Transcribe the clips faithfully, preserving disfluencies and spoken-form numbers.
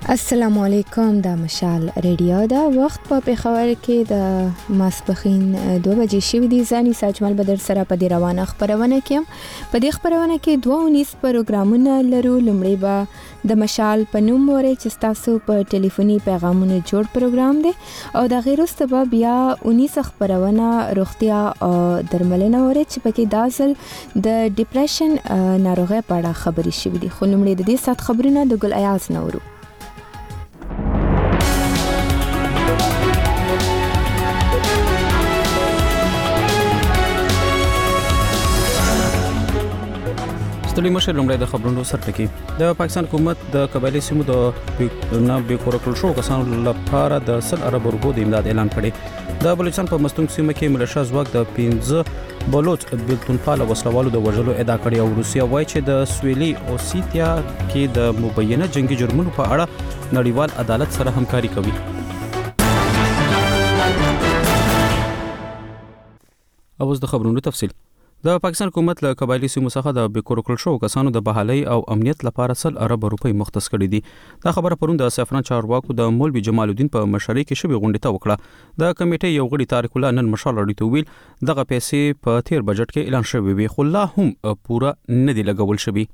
السلام علیکم د مشال ریډیو دا وخت په پیښور کې د ماسپخین دوه بجې شوې دي. ځاني ساجمل بدر سره په دې روانه خبرونه کې په دې خبرونه کې دوه ونیس پروګرامونه لرو. لومړی به د مشال په نوم وره چې تاسو په ټلیفوني پیغامونو جوړ پروګرام دی او د غیر واست به بیا ونیس خبرونه روغتیا او درملنه وره چې پکې داسل د ډیپریشن ناروغي په اړه خبري شوې دي. خو لومړی د دې سات خبرونه د ګل ایاز نورو. ستړي مشه لومړی د خبرونو سرټکی. د پاکستان حکومت د قبایلی سیمو د نه بیکورکل شو کسانو لپاره د سل ارب روپو د امداد اعلان کړی. د بلوچستان په مستونګ سیمه کې ملیشیا ځواک د پنځه بلوچ بلتونپال وسلوالو د وژلو ادعا کړې او روسیا وایي چې د سویلي اوسیتیا کې د مبینه جنگي جرمونو په اړه نړیوال عدالت سره همکاري کوي. اوس د خبرونو تفصیل. د پاکستان حکومت له قبایلی سیمو څخه د بیکورکل شو کسانو د بحالۍ او امنیت لپاره سل ارب روپۍ مختص کړي دي. دا خبره پرون د سفران چارواکو د مولوی جمال الدین په مشرۍ کې شوې غونډې ته وکړه. د کمیټې یو غړي طارق الله نن مشال اړیته ویل دغه پیسې په تیر بجټ کې اعلان شوې وي خو لا هم پوره نه دی لګول شوی.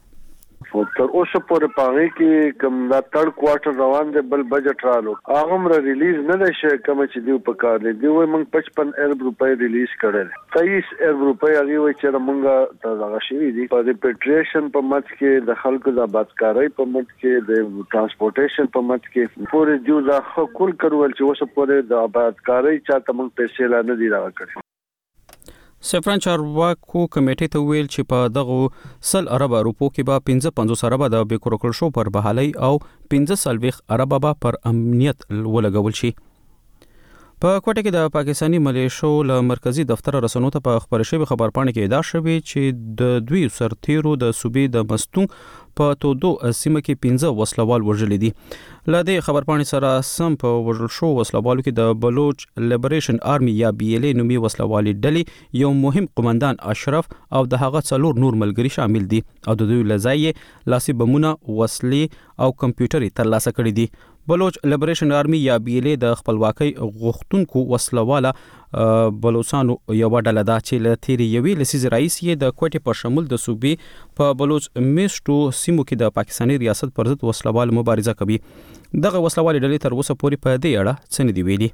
تر اوسه پورې پاره کې کوم دا تړ کوارټر روان دی بل بجټ رالو هغه مر ریلیز نه ده شي کوم چې دی په کار دی دی وای موږ پچپن ارب روپۍ ریلیز کړل تیس ارب روپۍ هغه وای چې موږ ته هغه شوی دی په ریپیټریشن په مت کې د خلکو د آبادکارۍ په مت کې د ترانسپورټیشن په مت کې پورې دیو دا خپل کړول چې اوسه پورې د آبادکارۍ چاته موږ پیسې لا نه دی راکړي. سفران چارواکو کمیټې ته ویل چې په دغه سل ارب روپو کې به پنځه پنځوس ارب د بیکورکل شو پر بحالۍ او پنځه سلويخ ارب به پر امنیت ولګول شي. په کوټه کې د پاکستانی ملیشو له مرکزی دفتر رسنیو ته په خبر شوی خبرپاڼه کې ادعا شوی چې د دوی سرتیرو د صوبې د مستونګ په تودو سیمه کې پنځه وسلوال وژل دي. له دې خبرپاڼې سره سم په وژل شو وسلوالو کې د بلوچ لیبریشن آرمي یا بي ال اي نومي وسلوالي ډلې یو مهم قومندان اشرف او د هغه څلور نور ملګري شامل دي او د دوی لزای لاسي بمونه وسلې او کمپیوټر ترلاسه کړي دي. بلوچ لیبریشن آرمي یا بي ال اي د خپلواکۍ غوښتونکو وسلواله بلوچستانو یو ډله ده چې له تیری یوې لسیز رئیس یې د کوټې په شمول د صوبې په بلوچ میشتو سیمو کې د پاکستاني ریاست پر ضد وسلوال مبارزه کوي. دغه وسلوال ډلې تر اوسه پورې په دې اړه څه نه دی ویلي.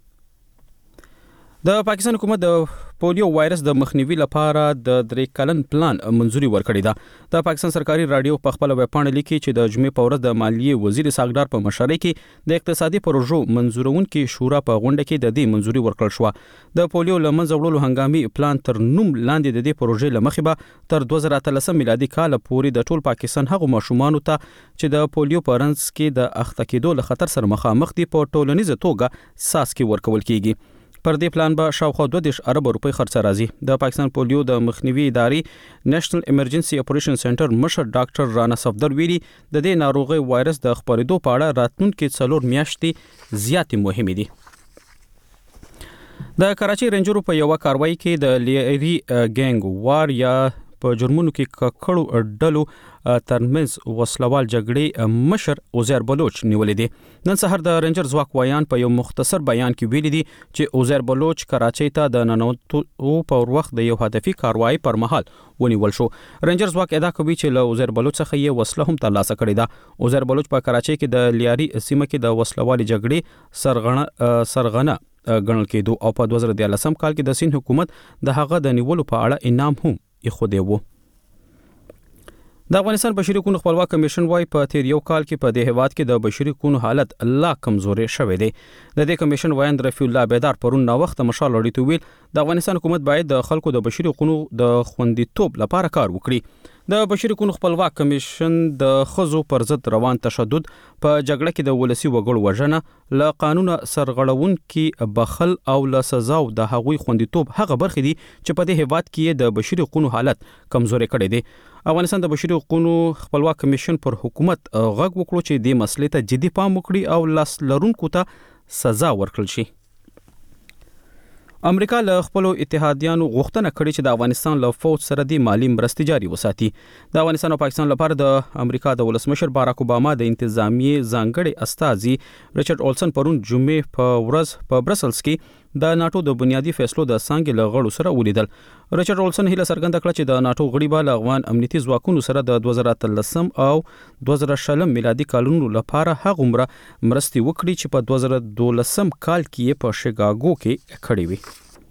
د پاکستان حکومت د پولیو وایرس د مخنیوي لپاره د درې کلن پلان منځوري ورکړی ده. د پاکستان سرکاري رادیو په خپل ویب پاڼه لیکي چې د جمعې په ورځ د مالیې وزیر ساګدار په مشرۍ کې د اقتصادي پروژو منځورونکو شورا په غونډه کې د دې منځوري ورکړل شو. د پولیو لمنځه وړلو هنګامي پلان تر نوم لاندې د دې پروژې لمخې به تر دوه زره اتلسم میلادي کال پورې د ټول پاکستان هغو ماشومان ته چې د پولیو په رنځ کې د اخته کېدو له خطر سره مخامخ دي په ټولنیزه توګه ساسکي ورکول کیږي. پر دې پلان به شاوخوا دوه دېرش ارب روپۍ خرڅ راځي. د پاکستان پولیو د مخنیوي ادارې نېشنل ایمرجنسي اپریشن سنټر مشر ډاکټر رانا صفدر ویلي د دې ناروغي وایرس د خپرېدو په اړه راتلونکي څلور میاشتې زیاتې مهمې دي. د کراچي رینجرو په یو کاروایی کې د لیری ګینګ وار یا په جرمونو کې ککړو ډلو ترمنځ وسلوال جګړې مشر اوزیر بلوچ نیولې دي. نن سحر د رینجر ځواک وایان په یو مختصر بیان کې ویلي دي چې اوزیر بلوچ کراچۍ ته د ننوتو په وخت د یو هدفي کاروایی پر مهال ونیول شو. رینجر ځواک ادعا کوي چې له اوزیر بلوچ څخه یې وسله هم ترلاسه کړې ده. اوزیر بلوچ په کراچۍ کې د لیاری سیمه کې د وسلوالي جګړې سرغړنه سرغنه ګڼل کېدو او په دوه زره دیارلسم کال کې د سین حکومت د هغه د نیولو په اړه انعام هم یې وو. د افغانستان بشري حقوقو خپلواک کمیشن وايي په تیر یو کال کې په دې هیواد کې د بشري حقوقو حالت لا کمزوري شوی دی. د دې کمیشن وایي رفیع الله بیدار پرون نو وخت مشال اړیته ویل د افغانستان حکومت باید د خلکو د بشري حقوقو د خوندیتوب لپاره کار وکړي. د بشري حقوقو خپلواک کمیشن د خزو پر ضد روان تشدد په جګړه کې د ولسی وګړو وژنه له قانون سرغړون کې بخل او له سزا او د هغوی خوندیتوب هغه برخې دي چې په دې هیواد کې د بشري حقوقو حالت کمزوري کړي دي. افغانستان د بشري حقوقو خپلواک کمیشن پر حکومت غږ وکړو چې د مسلې ته جدي پام وکړي او لاس لرونکو ته سزا ورکړل شي. امریکا له خپل اتحادیانو غوښتنه کړې چې د افغانستان له فوج سره د مالی مرستې جاري وساتي. د افغانستان او پاکستان لپاره د امریکا د ولسمشر باراک اوباما د انتظامی ځانګړي استازي ریچارډ اولسن پرون جمعې په ورځ په برسلز کې د ناتو د بنیادی فیصلو د څنګه له غړو سره ولیدل. ریچارډ اولسن هیله څرګنده کړه چې د ناتو غړي به له افغان امنیتي ځواکونو سره د دوه زره اتلسم او دوه زره شلم میلادي کالونو لپاره هغه عمره مرستې وکړي چې په دوه زره دولسم کال کې په شیکاګو کې کړې وي.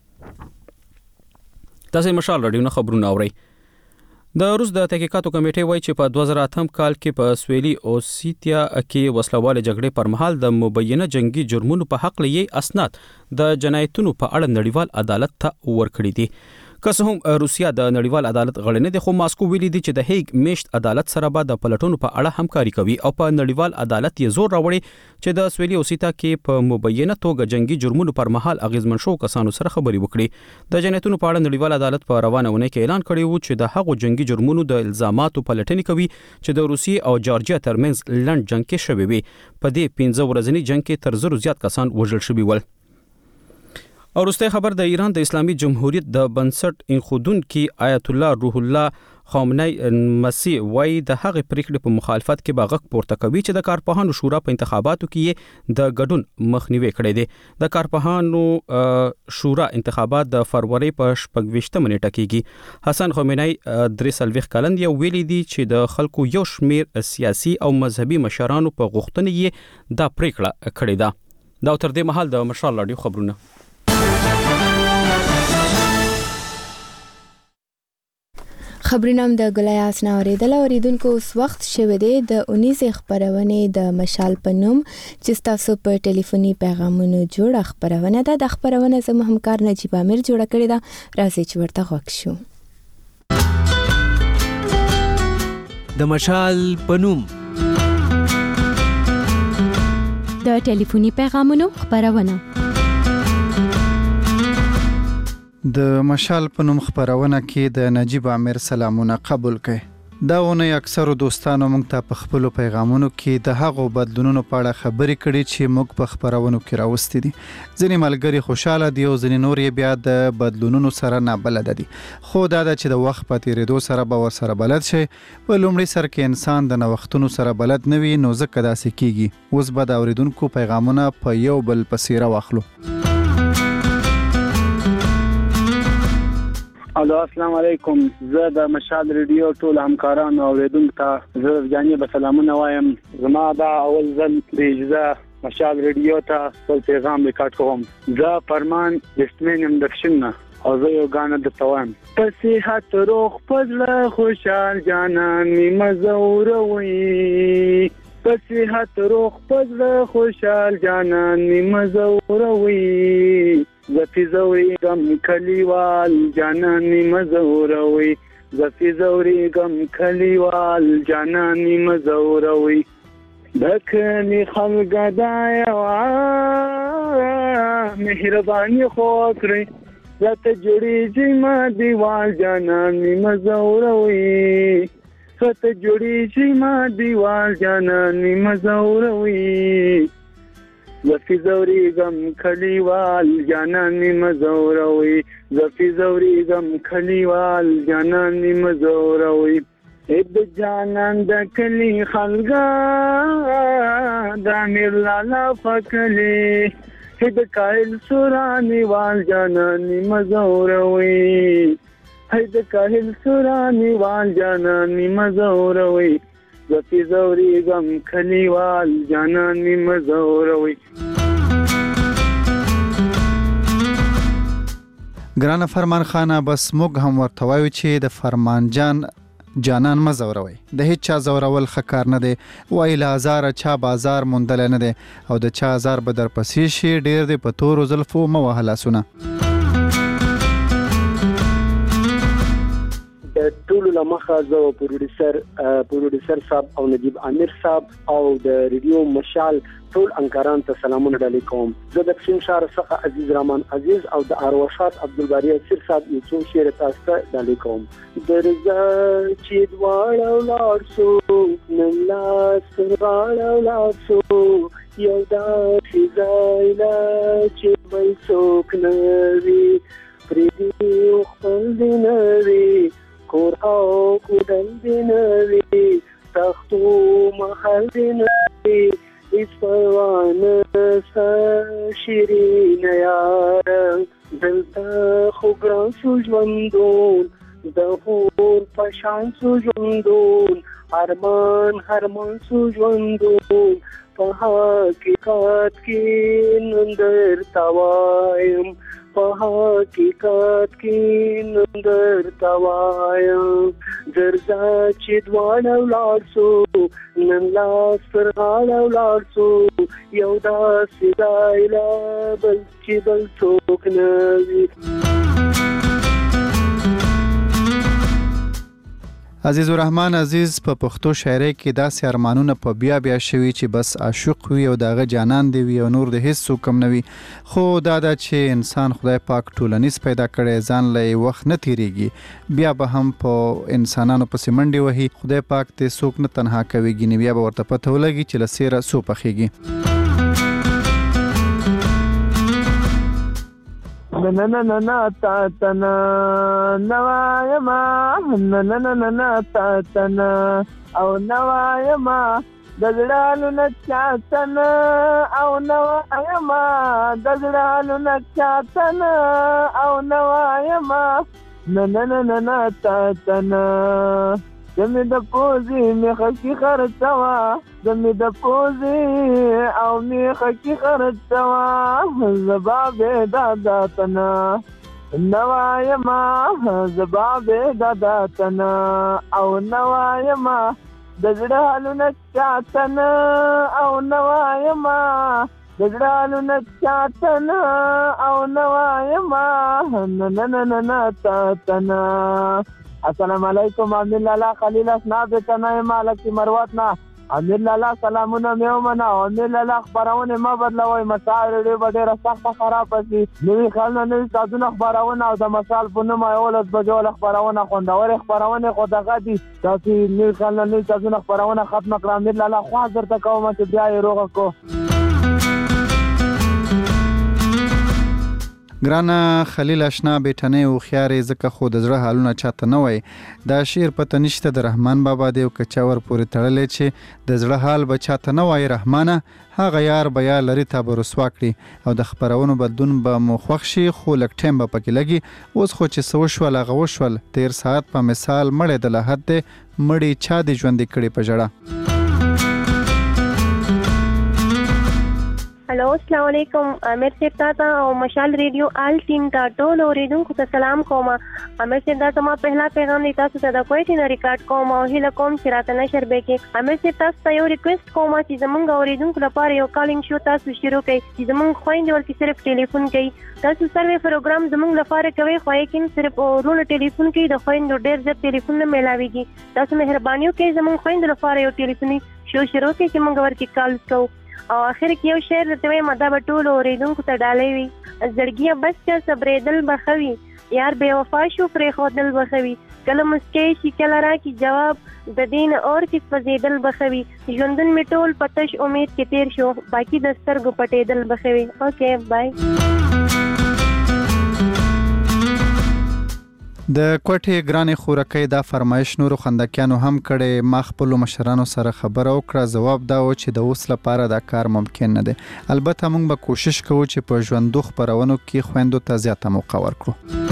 تاسو مشال رادیو نه خبرونه اورئ. د روس د تحقیقاتو کمیټې وایي چې په دوه زره اتم کال کې په سویلي اوسیتیا کې وسلواله جګړې پر مهال د مبینه جنگي جرمونو په حق لې اسناد د جنایتونو په اړه نړیوال عدالت ته ورکړي دي. که څه هم روسیا د نړیوال عدالت غړی نه دی، خو ماسکو ویلي دی چې د هیګ میشت عدالت سره به د پلټونو په اړه همکاري کوي او په نړیوال عدالت یې زور راوړي چې د سویلي اوسیتا کې په مبینه توګه جنگي جرمونو پر مهال اغیزمن شو کسانو سره خبري وکړي. د جنایتونو په اړه نړیوال عدالت په روانه ونه کې اعلان کړی و چې د هغو جنگي جرمونو د الزاماتو پلټنې کوي چې د روسیې او جارجیا ترمنځ لند جنگ کې شوی وي. په دې پنځه ورځني جنگ کې تر زرو زیات کسان وژل شوي ول. او وروستی خبر د ایران د اسلامي جمهوریت د بنسټ انخودونکي آیت الله روح الله خامنه‌ای مسیح وایي د هغې پریکړې په مخالفت کې به غږ پورته کوي چې د کارپوهانو شورا په انتخاباتو کې د ګډون مخنیوي کړی دی. د کارپوهانو شورا انتخابات د فروری په شپږ ویشتمه نیټه کېږي. حسن خامنه‌ای درې څلوېښت کلن دی او ویلي دی چې د خلکو یو شمېر سیاسي او مذهبي مشرانو په غوښتنې یې دا پریکړه کړې ده. دا تر دې مهال د مشال رادیو خبرونه. خبرونه هم د ګلای اسنا اوریدل. اوریدونکو اوس وخت شوه دی د اونیزه خبرونه د مشال په نوم چې تاسو په ټلیفوني پیغامونو جوړه خبرونه ده. د خبرونه زموږ همکار نجیب امیر جوړه کړې ده. راځي چې ورته غوښ شو. د مشال په نوم د ټلیفوني پیغامونو خبرونه. د مشال په نوم خبرونه کې د نجیب امیر سلامونه قبول کړئ. دا ونه اکثر دوستانو موږ ته په خپل پیغامونو کې د هغو بدلونونو په اړه خبرې کړي چې موږ په خبرونو کې راوستي دي. ځینې ملګري خوشاله دي او ځینې نور یې بیا د بدلونونو سره نه بلد دي. خو دا د چې د وخت په تیریدو سره به ور سره بلد شي. په لومړي سر کې انسان د نوښتونو سره بلد نه وي، نو ځکه داسې کیږي. اوس به د اوریدونکو پیغامونه په یو بل پسې راواخلو. الو السلام علیکم. زه د مشال ریډیو ټول همکارانو او اوریدونکو ته زه ځانې به سلامونه وایم. زما دا اول ځل د اجازه مشال ریډیو ته خپل پیغام ریکارډ کوم. زه فرمان دستمنم دښنه او زه یو غانه د توام په صحت روغ پزله خوشحال جانان نیمه زوروي. په صحت روغ پزله خوشحال جانان نیمه زوروي. زفی زوری گم کلیوال جانانی مزوروی. زفی زوری گم کلیوال جانانی مزوروی. دکلی خلق دایوا مهربانی خوکری زت جوڑی جیما دیوال جانانی مزوروی. زت جوڑی جیما دیوال جانانی مزوروی. زفی زوری گم کلیوال جانانی مزوروی. زفی زوری گم کلیوال جانانی مزوروی. اد جانان د کلی خلگا د میر لالا فکلی. اد کایل سورانی وال جانانی مزوروی. اد کایل سورانی وال جانانی مزوروی. زفی زوری گم کلیوال جانانی مزوروی. ګرانه فرمان خانه بس موږ هم ورته وایو چې د فرمان جان جانان مزوروي. د هیڅ چا زورول خکار نه دی. وای له هزار چا بازار موندل نه دی او د چا هزار به در پسې شي. ډیر دی په تورو زلفو مو وهلاسونه. د ټولو لمخه زه پروډوسر پروډوسر صاحب او نجیب امیر صاحب او د ریډیو مشال ټول انکاران ته سلامونه ډالې کوم. زه د پښین شهر څخه عزیز رحمان عزیز او د اروشات عبدالباری سیر صاحب یو څو شعر تاسو ته ډالې کوم. درځه چې دواړه ولاړ شو نن لاس غاړه ولاړ شو. یو داسې ځای لا چې بل څوک نه وي پرېږدي خپل دې نه وي کور او کوډل دې نه وي تختو محل دې نه وي هېڅ پروا نشته شیرینه یاره دلته خو ګران شو ژوندون د هور په شان شو ژوندون ارمان ارمان شو ژوندون په حقیقت کې نن درته وایم په حقیقت کې نن درته وایم درځه چې دواړه ولاړ شو نن لاس پر غاړه ولاړ شو یو داسې ځای لا بل چې بل څوک نه وي. عزیز الرحمن عزیز په پښتو شاعرۍ کې داسې ارمانونه په بیا بیا شوي چې بس عاشق وي او دغه جانان دی وي او نور د هیڅ څوک هم نه وي، خو دا ده چې انسان خدای پاک ټولنیز پیدا کړی، ځان له وخت نه تیریږي، بیا به هم په انسانانو پسې منډې وهي، خدای پاک ته څوک نه تنها کوي، ګینې بیا به ورته پته ولګي چې له سیره څو پخېږي. na na na na ta ta na na ya ma na na na na na ta ta na au na ya ma dazralu na cha ta na au na ya ma dazralu na cha ta na au na ya ma na na na na na ta ta na دمې د پوزې میخه کې خرڅوه دمې د پوزې او میخه کې خرڅوه زبا بې دادا تنه نوایما زبا بې دادا تنه او نوایما د زړه حالونه چاتنه او نوایما د زړه حالونه چاتنه او نوایما نه نه نه نه نه تاتنه. السلام علیکم امیر لالا خلیل اسناد تنای مالکی مروتنا امیر لالا سلامونه میومنه امیر لالا خبرونه ما بدلوي مسائل ډېر ډېر سخت خراب شي نوې خلنه نوې سازونه خبرونه او د مسال په نوم اولس بجول خبرونه خوندور خبرونه خو دغه دي چې نوې خلنه نوې سازونه خبرونه ختم کړم امیر لالا خو حاضر ته کوم چې بیا یې روغ کو. ګرانه خلیل اشنا بیٹنې او خيارې زکه خو د زړه حالونه چاته نه وای، دا شعر پته نشته د رحمان بابا دی او کچاور پورې تړلې چې د زړه حال به چاته نه وای رحمانه هغه یار بیا لري تا به رسوا کړي او د خبرونو بدلون به مو خوښ شي خو لږ ټایم به پکې لګي. اوس خو چې څه وشول هغه وشول، تیر ساعت په مثال مړې د لحد دی مړې چا دې ژوندې کړي په ژړه. Hello अस्सलाम वालेकुम आमिर साहब ता او مشال ریډیو آل ټیم ته ټول اوریدونکو ته سلام کوم. आमिर साहब دا ما پہلا پیغام دی تاسو ته د کوټې نه ریکارډ کوم او هله کوم چې راته نشر به کې. आमिर साहब تاسو ته یو ریکوست کوم چې زمونږ اوریدونکو لپاره یو کالینګ شو تاسو شروع کړئ چې زمونږ خويندې ورته صرف ټلیفون کوي. تاسو سروي پروګرام زمونږ لپاره کوي خو یې کین صرف ورونه ټلیفون کوي د خويندو ډېر ځله ټلیفون نه ملاويږي. تاسو مهرباني وکړئ زمونږ خويندو لپاره یو ټلیفوني شو شروع کړئ چې موږ ورته کال کوو. او اخر کې یو شعر درته وایم دا به ټول اوریدونکو ته ډالۍ وي. زړګیه بس چې صبرېدل بخوي یار بې وفا شو پرې ښودل بخوي کله مسکۍ شي کله راکړي جواب د دین اور کې سوځېدل بخوي ژوندون مې ټول پتش امید کې تیر شو باقي د سترګو پټېدل بخوي. اوکې بای. د کوټې ګرانې خورکۍ دا فرمایش نورو خندکیانو هم کړي. ما خپل مشرانو سره خبره وکړه، جواب دا و چې د اوس لپاره دا کار ممکن نه دی. البته موږ به کوشش کوو چې په ژوندو خبرونو کې خويندو ته زیاته موقع ورکړو.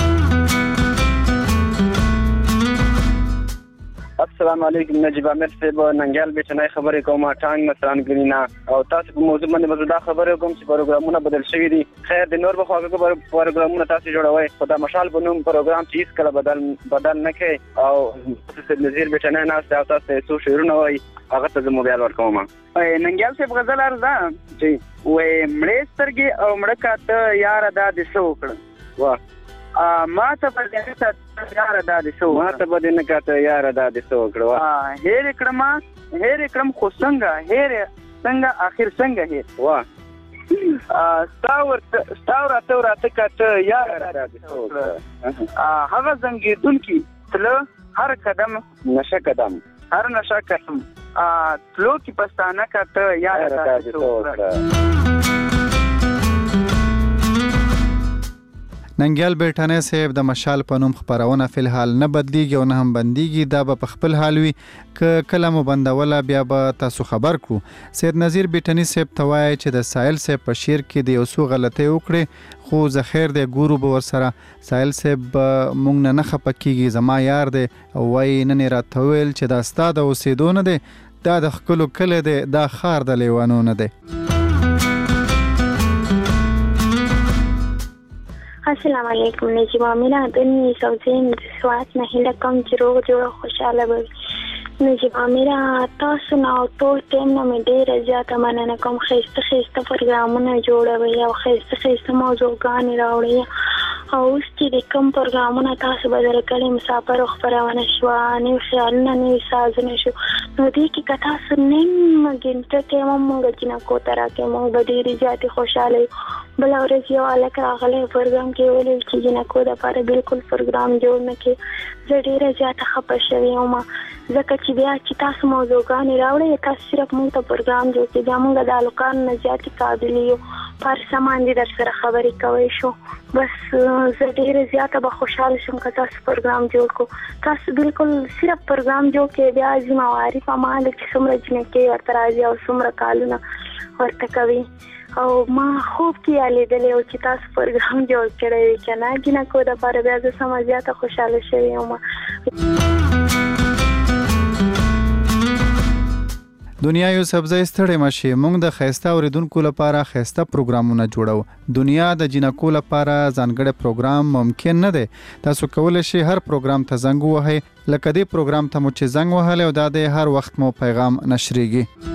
السلام علیکم نجیب امیر صاحب ننګیال بیٹنای خبرې کوم ټانګ مثلا ګرینا او تاسو په موضوع باندې مزدا خبرې کوم چې پروګرامونه بدل شوي دي. خیر د نور بخواګه پروګرامونه تاسو جوړوي خو دا مشال په نوم پروګرام چې هیڅ کله بدل بدل نه کوي او تاسو نذیر بیٹنای نه تاسو څه شعرونه وایي هغه ته زموږ بیان ورکوم. ننګیال صاحب غزل ارزه چې وې مړې سترګې او مړکه ته یار ادا د څو کړ واه ما ته په دې ته یار ادا د څو ما ته په دې نه کاته یار ادا د څو کړ واه هېر کړم هېر کړم خو څنګه هېر څنګه اخر څنګه هېر واه ستاور ستاور ته راته کاته یار ادا د څو کړ هغه زنګیدون کی تل هر قدم نشه قدم هر نشه قدم تلو کی پستانه کاته یار ادا د څو کړ. ننګیال بیٹانه صاحب د مشال په نوم خبرونه فلحال نه بدلیږي او نه هم بنديږي، دا به په خپل حال وي ک کله مو بندوله بیا به تاسو خبر کو. سید نذیر بیٹانی صاحب توای چې د سایل صاحب په شعر کې د یو څو غلطۍ وکړي خو زه خیر دی ګورو به ورسره. سایل صاحب مونږ نه نه خپکیږي، زما یار دی او وای نن راته ویل چې دا ستا د اوسېدو نه دی، دا د خپلو کلی دی، دا ښار د لیوانو نه دی. السلام علیکم. نجیبه مینا دنی سوزین د سوات نه هیله کوم چې روغ جوړ خوشاله به. نجیبه مینا تاسو نه او ټول ټیم نه مې ډېره زیاته مننه کوم. ښایسته ښایسته پروګرامونه جوړوئ او ښایسته ښایسته موضوعګانې راوړئ. او اوس چې د کوم پروګرامونه تاسو بدل کړي، مسافر خبرونه شوه، نوي خیالونه نوي سازونه شو، نو دې کې که تاسو نیم ګنټه کې هم مونږ جنکو ته راکړئ، مونږ به ډېرې زیاتې خوشحاله یو. بله ورځ یو هلک راغلی پروګرام کې ویل چې جنکو دپاره بالکل پروګرام جوړ نه کړي. زه ډېره زیاته خفه شوې وم ځکه چې بیا چې تاسو موضوعګانې راوړئ، تاسو صرف مونږ ته پروګرام جوړ کړئ، بیا مونږ د هلکانو نه زیاتې قابل یو، په هر څه باندې در سره خبرې کوی شو. بس زه ډېره زیاته به خوشحاله شم که تاسو پروګرام جوړ کړو. تاسو بالکل صرف پروګرام جوړ کړئ، بیا عظیم عوارف هماغه چې څومره جنکۍ ورته راځي او څومره کالونه ورته کوي. او ما خوب کې لیدلی و چې تاسو پروګرام جوړ کړی وي که نه جنکو دپاره، بیا زه سمه زیاته خوشحاله شوې یم. دنیا یو سبزی ستړی مشي، موږ د ښایسته اوریدونکو لپاره ښایسته پروګرامونه جوړو. دنیا د جنکو لپاره ځانګړی پروګرام ممکن نه دی. تاسو کولی شئ هر پروګرام ته زنګ ووهئ، لکه دې پروګرام ته مو چې زنګ وهلی او دا دی هر وخت مو پیغام نشریږي.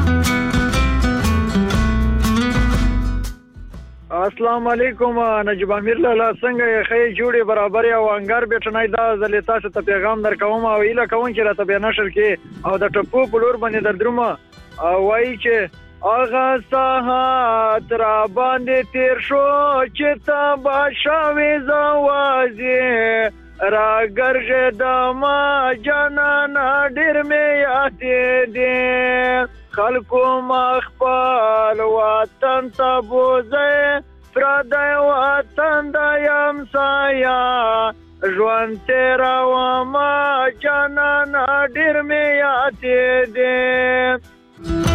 السلام علیکم. نجیب امیر لالا څنګه یې؟ ښې جوړې برابرې او انګار بیټنۍ دا ځلې تاسو ته پیغام در کوم او هیله کوم چې راته بیا نشر کې او د ټپو په لور باندې در درومه او وایي چې هغه ساعت را باندې تیر شو چې ته به شوې زوازې را ګرځېدمه جانانه ډېر مې یادې دي خلکو ما خپل وطن ته بوځئ پردی وطن د یمسایه ژوند تېرومه جانانه ډېر مې یادې دي.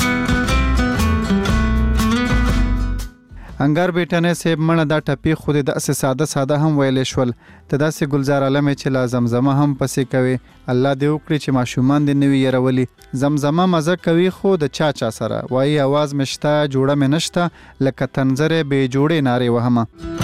انګار بیٹانه صاحب مړه دا ټپې خو دې داسې ساده ساده هم ویلی شول. ته داسې ګلزار عالم چې لا زمزمه هم پسې کوي. الله دې وکړي چې ماشومان دې نه وي یرولي. زمزمه مزه کوي خو د چا چا سره وایي اواز مې شته جوړه مې نشته لکه تنظرې بې جوړې نارې وهمه.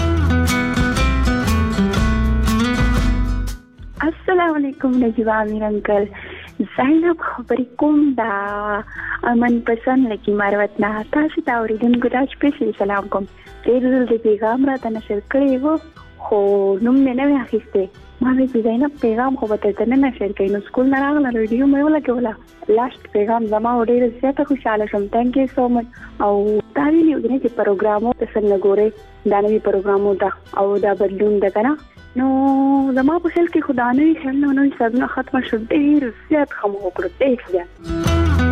السلام علیکم نجیب امیر انکل. زینب خبرې کوم دا من پسند لکی مروت نه. تاسو ته اورېدونکو ته سپیشل سلام کوم. ډېر ځل د پیغام راته نشر کړی و خو نوم مې نه وی اخیستی. ما وی چې زینب پیغام خو به درته نه نشر کوي، نو سکول نه راغله ریډیو مې ولګوله. لاست پیغام زما ډېره زیاته خوشحاله شوم. تھینک یو سو مچ. او دا ویلي وګڼئ چې پروګرامو ته څنګه ګورئ، دا نوي پروګرامو ته او دا بدلون ده که نه، نو زما په خیال کې خو دا نوي خیالونه نوي سازونه ختمه شو. ډېر زیات ښه مو وکړو، ډېر زیات.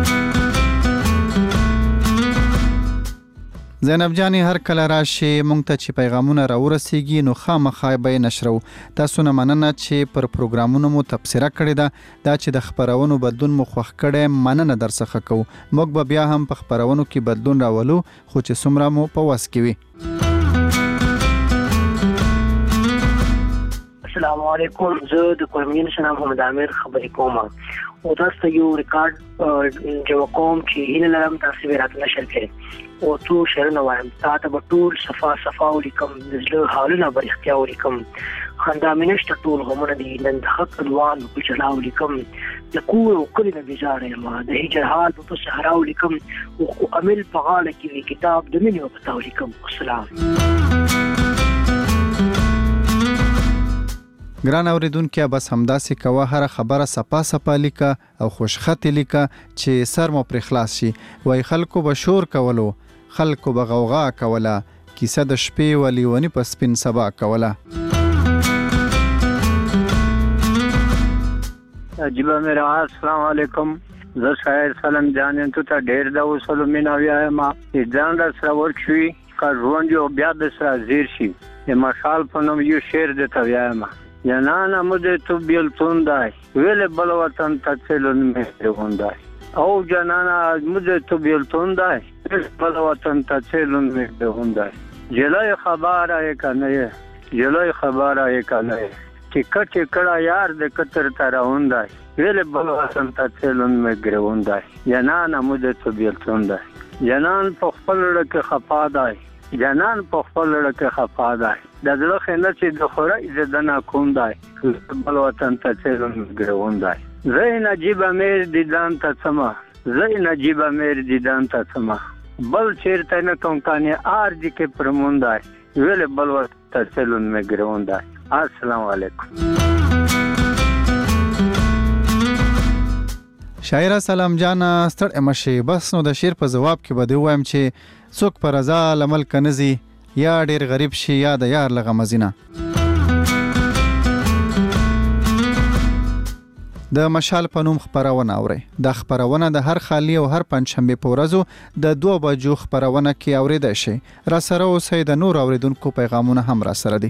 زینب جانی هر کله راشي مونږ ته چې پیغامونه راورسیږي نو خامخا به یې نشرو. تاسو نه مننه چې پر پروګرامونو مو تبصره کړې ده. دا چې د خپرونو بدلون مو خوښ کړی مننه در څخه کوو. موږ به بیا هم په خپرونو کې بدلون راولو خو چې څومره مو په وس کې وي. السلام علیکم. زه د کومین شنه محمد عامر خبرې کوم او تاسو ته یو ریکارډ جوړ کوم چې هیله لرم تاسو به راته نشر کړئ او تو شرنه وایم تاسو به ټول صفه صفه ولیکم د زړه حالونه به اختیار ولیکم. خندا مې نشته ټول غمونه دي نن د حق الوان په چلا ولیکم. د کور او کلی نه بیزاره یم د هجر حال په صحرا ولیکم او عمل په غاړه کې کتاب د مینې په تاو ولیکم. السلام. ګران اوریدونکو بس همداسې کوه، هر خبره صفا صفا لیکه او خوشخط لیکه چې سر مو پر خلاص شي. وای خلکو به شور کولو، خلکو به غوغا کوله، کیسه د شپې و لیونی په سپین سبا کوله. عجیبه میرا السلام علیکم. زه شاعر سلام جانم ته ډېر د وصلو مینا ویایم. ځان را سره ورکوي که ژوند یو بیا د سره زیر شي د مشال په نوم یو شعر د تویاما جنان مده تو بیلتون دای ویل بل وطن ته چلون مهرون دای او جنان مده تو بیلتون دای بل وطن ته چلون مهرون دای جلای خبره کنه جلای خبره کنه ټیکټ ټیکړه یار د کتر تراون دای ویل بل وطن ته چلون مهرون دای جنان مده تو بیلتون دای جنان په خپل لکه خفا دای جنان په خپل لکه خفا دای د زړه خنده چې د خورای د دنا کوم دای بل وطن ته چلون مهرون دای زه نجیب امیر دیدان ته سما زه نجیب امیر دیدان ته سما بل چیرته نه کوم کانه ار دي کې پرموندای ویل بل وطن ته چلون مهرون دای السلام علیکم. شاعره سلام جان ستړ امشي بس نو د شعر په جواب کې بده وایم چې څوک پر رضا عمل کنزي یا ډیر غریب شي یا د یار لغه مزینه. د مشال په نوم خبرونه اوري. د خبرونه د هر خالی او هر پنځشنبه په ورځو د دوه بجو خبرونه کې اوریدل شي. را سره اوسئ د نور اوریدونکو پیغامونه هم را سره دي.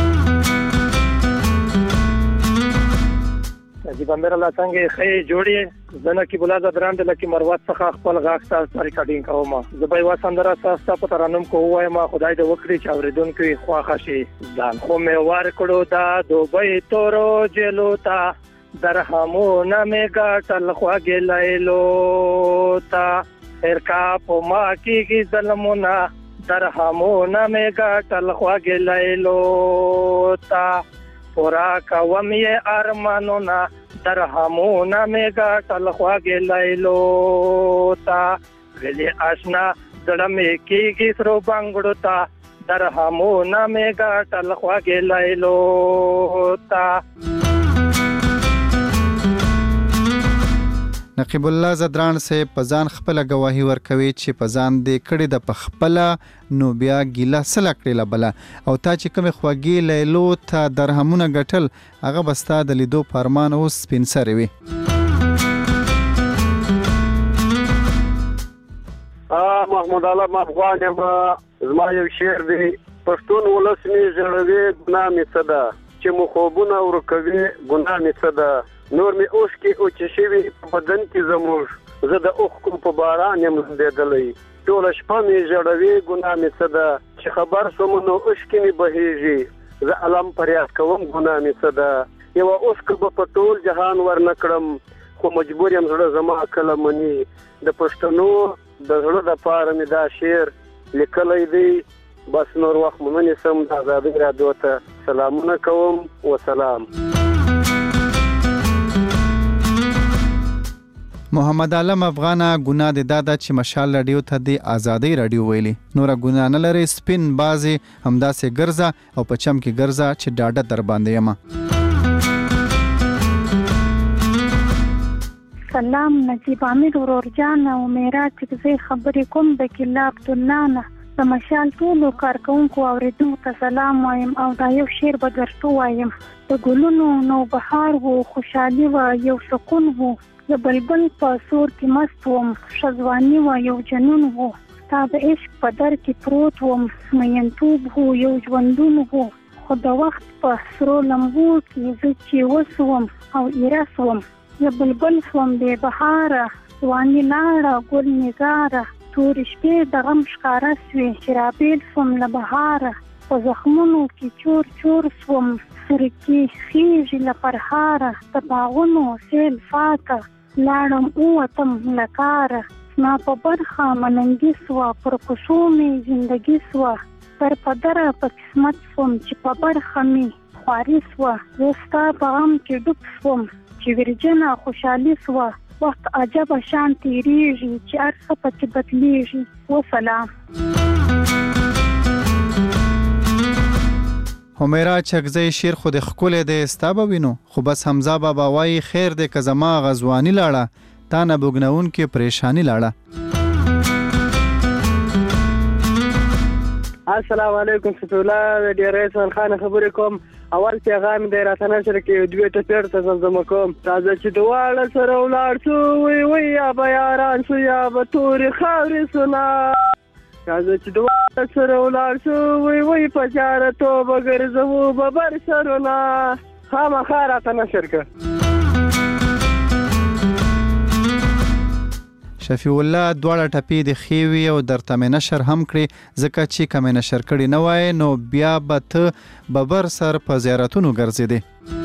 نجیب امیر الله څنګه خې جوړې زنه کې بلازه درند لکه مروت څخه خپل غاښ تاسو ریکارډینګ کوم زه به وسندره تاسو په ترانم کو وایم خدای دې وکړي چې اوریدونکو خواخه شي ځان خو مې ور کړو دا دوبۍ تورو جلو تا درهمونه مې ګټل خواږه لایلو تا هرکا په ما کې ظلمونه درهمونه مې ګټل خواږه لایلو تا پورا کوم یې ارمانونه درهمونه مې ګټل خواږه لایلو تا ویلې آشنا زړه مې کېږي سرو بنګړو تا درهمونه مې ګټل خواږه لایلو تا. نقیب الله زدران سے پزان خپل گواهی ورکوي چې پزان دې کړي د پخپله نو بیا ګیله سلا کړي لبله او تا چې کوم خوږی لیلو ته درهمونه ګټل هغه بستا د لیدو پرمان او سپینسر وي. ا محمود الله افغان یم زما یو شعر دی پښتون ولس می زړوي ګناه می صدا چې مخوبونه ورکوي ګناه می صدا نور می اوس کې او چې شوی په بدن کې زموږ زه د اوخ کو په باران یم لندېدلې ټول شپه می ژړوي ګناه می صدا چې خبر سوم نو اوس کې می بهيږي زه علم پریاد کوم ګناه می صدا یو اوس کو په ټول جهان ور نکړم خو مجبور یم زړه زما کله منی د پښتنو د زړه د پاره می دا شعر لیکلای دی بس نور وخت مونږ سم د آزادۍ رادیو ته سلامونه کوم وسلام. محمد علم افغانا ګناه د دادا چې مشال رادیو ته د آزادۍ رادیو ویلي نور ګناه نه لري سپین بازي همداسې ګرځا او په چم کې ګرځا چې ډاډه در باندې یما. سلام نجیب امیر ورور جان او میرا چې زه خبرې کوم د کلا عبد الله نه د مشال ټولو کارکونکو اوریدونکو ته سلام وایم او دا یو شعر به درته وایم د ګلونو نو بهار وو خوشحالي وه یو سکون وو د بلبل په سور کې مست وم شزوانی و یو جنون وو تا د عشق په در کې پروت وم مینتوب وو یو ژوندون وو خو د وخت په سرو لمبو کې زه چې وسوم او ایرس وم د بلبل سوم بې بهاره وانې لاړه ګل نګاره تورې شپې د غم ښکاره سوې چې رابېل سوم له بهاره په زخمونو کې چور چور سوم سرکې خیږي له پرهاره د باغونو سیل فاته لاړم اووتم له کاره زما په برخه مننګي سوه پر کوڅو مې زندګي سوه پر پدره په قسمت سوم چې په برخه مې خواري سوه زه ستا په غم کې ډوب سوم چې ورجنه خوشحالي سوه وخت عجبه شان تېرېږي چې هر څه پکې بدلېږي وسلام. همیرا چکزی شیر خود خکول ده استابا وینو خو بس حمزه بابا وای خیر ده که زما غزوانی لاړه تا نه بوګنون کې پریشانی لاړه. السلام علیکم ستو الله ډیر احسان خان خبرې کوم اول پیغام دی راته نشر کې دوی ته پیر ته زمزمه کوم راځه چې دواړه سره ولاړ شو وی وی یا به یاران شو یا به تورې خاورې سولا راځه چې دوه سره ولاړ شو وای وای په چاره توبه ګرځو ببر سره لا خامخا راته نشر که. شفیع الله دواړه ټپې د خېوي او درته مې نشر هم کړې ځکه چې کمې نشر کړي نه وای نو بیا به ته ببر سر په زیارتونو ګرځېدې.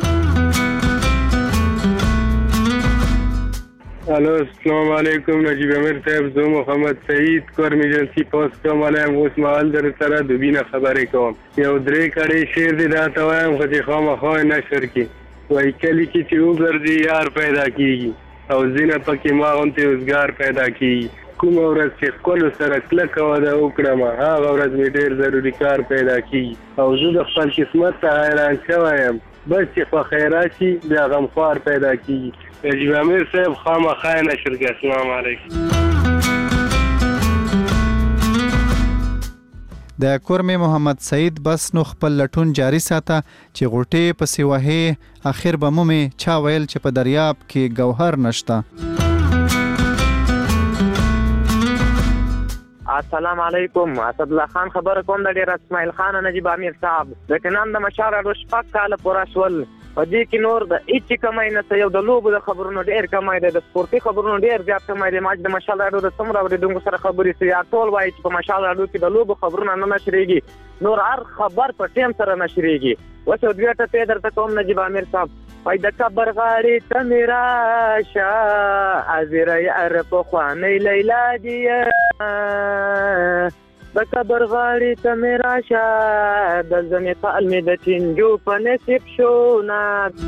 الو السلام علیکم نجیب امیر صاحب، زه محمد سعید کورم ایجنسی پوسټ کوم، وایم اوس مهال در سره د بینه خبرې کوم. یو درې کړي شعر دې راته وایم خو چې خامخا نشر کړي. وایي کلي کې چې وګرځي یار پیدا کېږي او ځینه پکې ما غوندې روزګار پیدا کېږي. کومه ورځ چې ښکلو سره کلکه وده وکړم هغه ورځ مې ډېر ضروري کار پیدا کېږي او زه د خپل قسمت ته حیران شوی یم. بس چې خوښی راشي بیا غمخوار پیدا کېږي. نجیب امیر صاحب خامخا نشر کړي. السلام علیکم. د کورمې محمد سعید بس نو خپل لټون جاری ساته چې غوټې پسې وهې اخر به مومې چا ویل چې په دریاب کې ګوهر نشته. السلام علیکم. اسد الله خان خبر کوم د ډیر اسماعیل خان نجیب امیر صاحب. د کنان د مشار اډو شپږ کاله پورا شول په دې کې نور د هیڅ کمای نه یو د لوبو د خبرونو ډیر کمای دی، د سپورتي خبرونو ډیر زیات کمای دی. ماج د مشال اډو د څومره اوریدونکو سره خبرې سي یا ټول وایي چې په مشال اډو کې د لوبو خبرونه نه نشریږي، نور هر خبر په ټیم سره نشریږي. وڅو دوی ته ته درته کوم نجیب امیر صاحب وای د کبر غاړي ته میرا شا ازره یار په خوانې لیلا دی د کبر غاړي ته میرا شا د زمې پال می د چنجو په نصیب شو نا.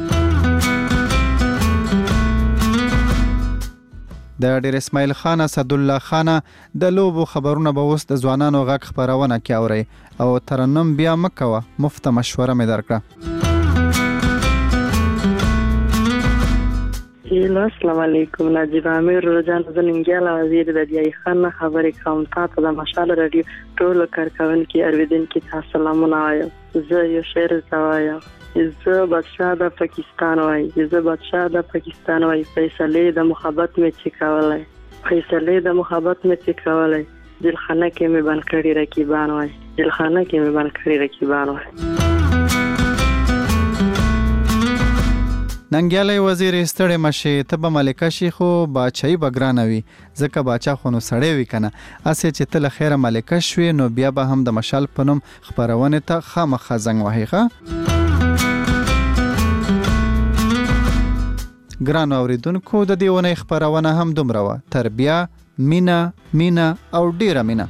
د ډیر اسماعیل خان اسد الله خان د لوبو خبرونه به اوس د ځوانانو غږ خبرونه کې اوري او ترنم بیا مکوه مفت مشوره مې درکړه. السلام علیکم. نجیب امیر روزان زننګیال وزیر د دیای خان خبرې کوم. تاسو د مشال رادیو ټول کارکونکو اوریدونکو ته سلامونه وایم. زه یو شعر زوایم. زه بادشاہ د پاکستان وای، زه بادشاہ د پاکستان وای، فیصله د محبت مې چې کولای، فیصله د محبت مې چې کولای، دلخانه کې مې بند کړی رقیبان وای، دلخانه کې مې بند کړی رقیبان وای. ننګیالی وزیر ستړی مشي ته به ملکه شي خو باچایي به ګرانه وي ځکه باچا خو نو سړی وي که نه. هسې چې ته له خیره ملکه شوې نو بیا به هم د مشال په نوم خپرونې ته خامخا زنګ وهې ښه. ګرانو اوریدونکو د دې اونۍ خپرونه هم دومره وه. تربیه، مینه، مینه او ډیره مینه.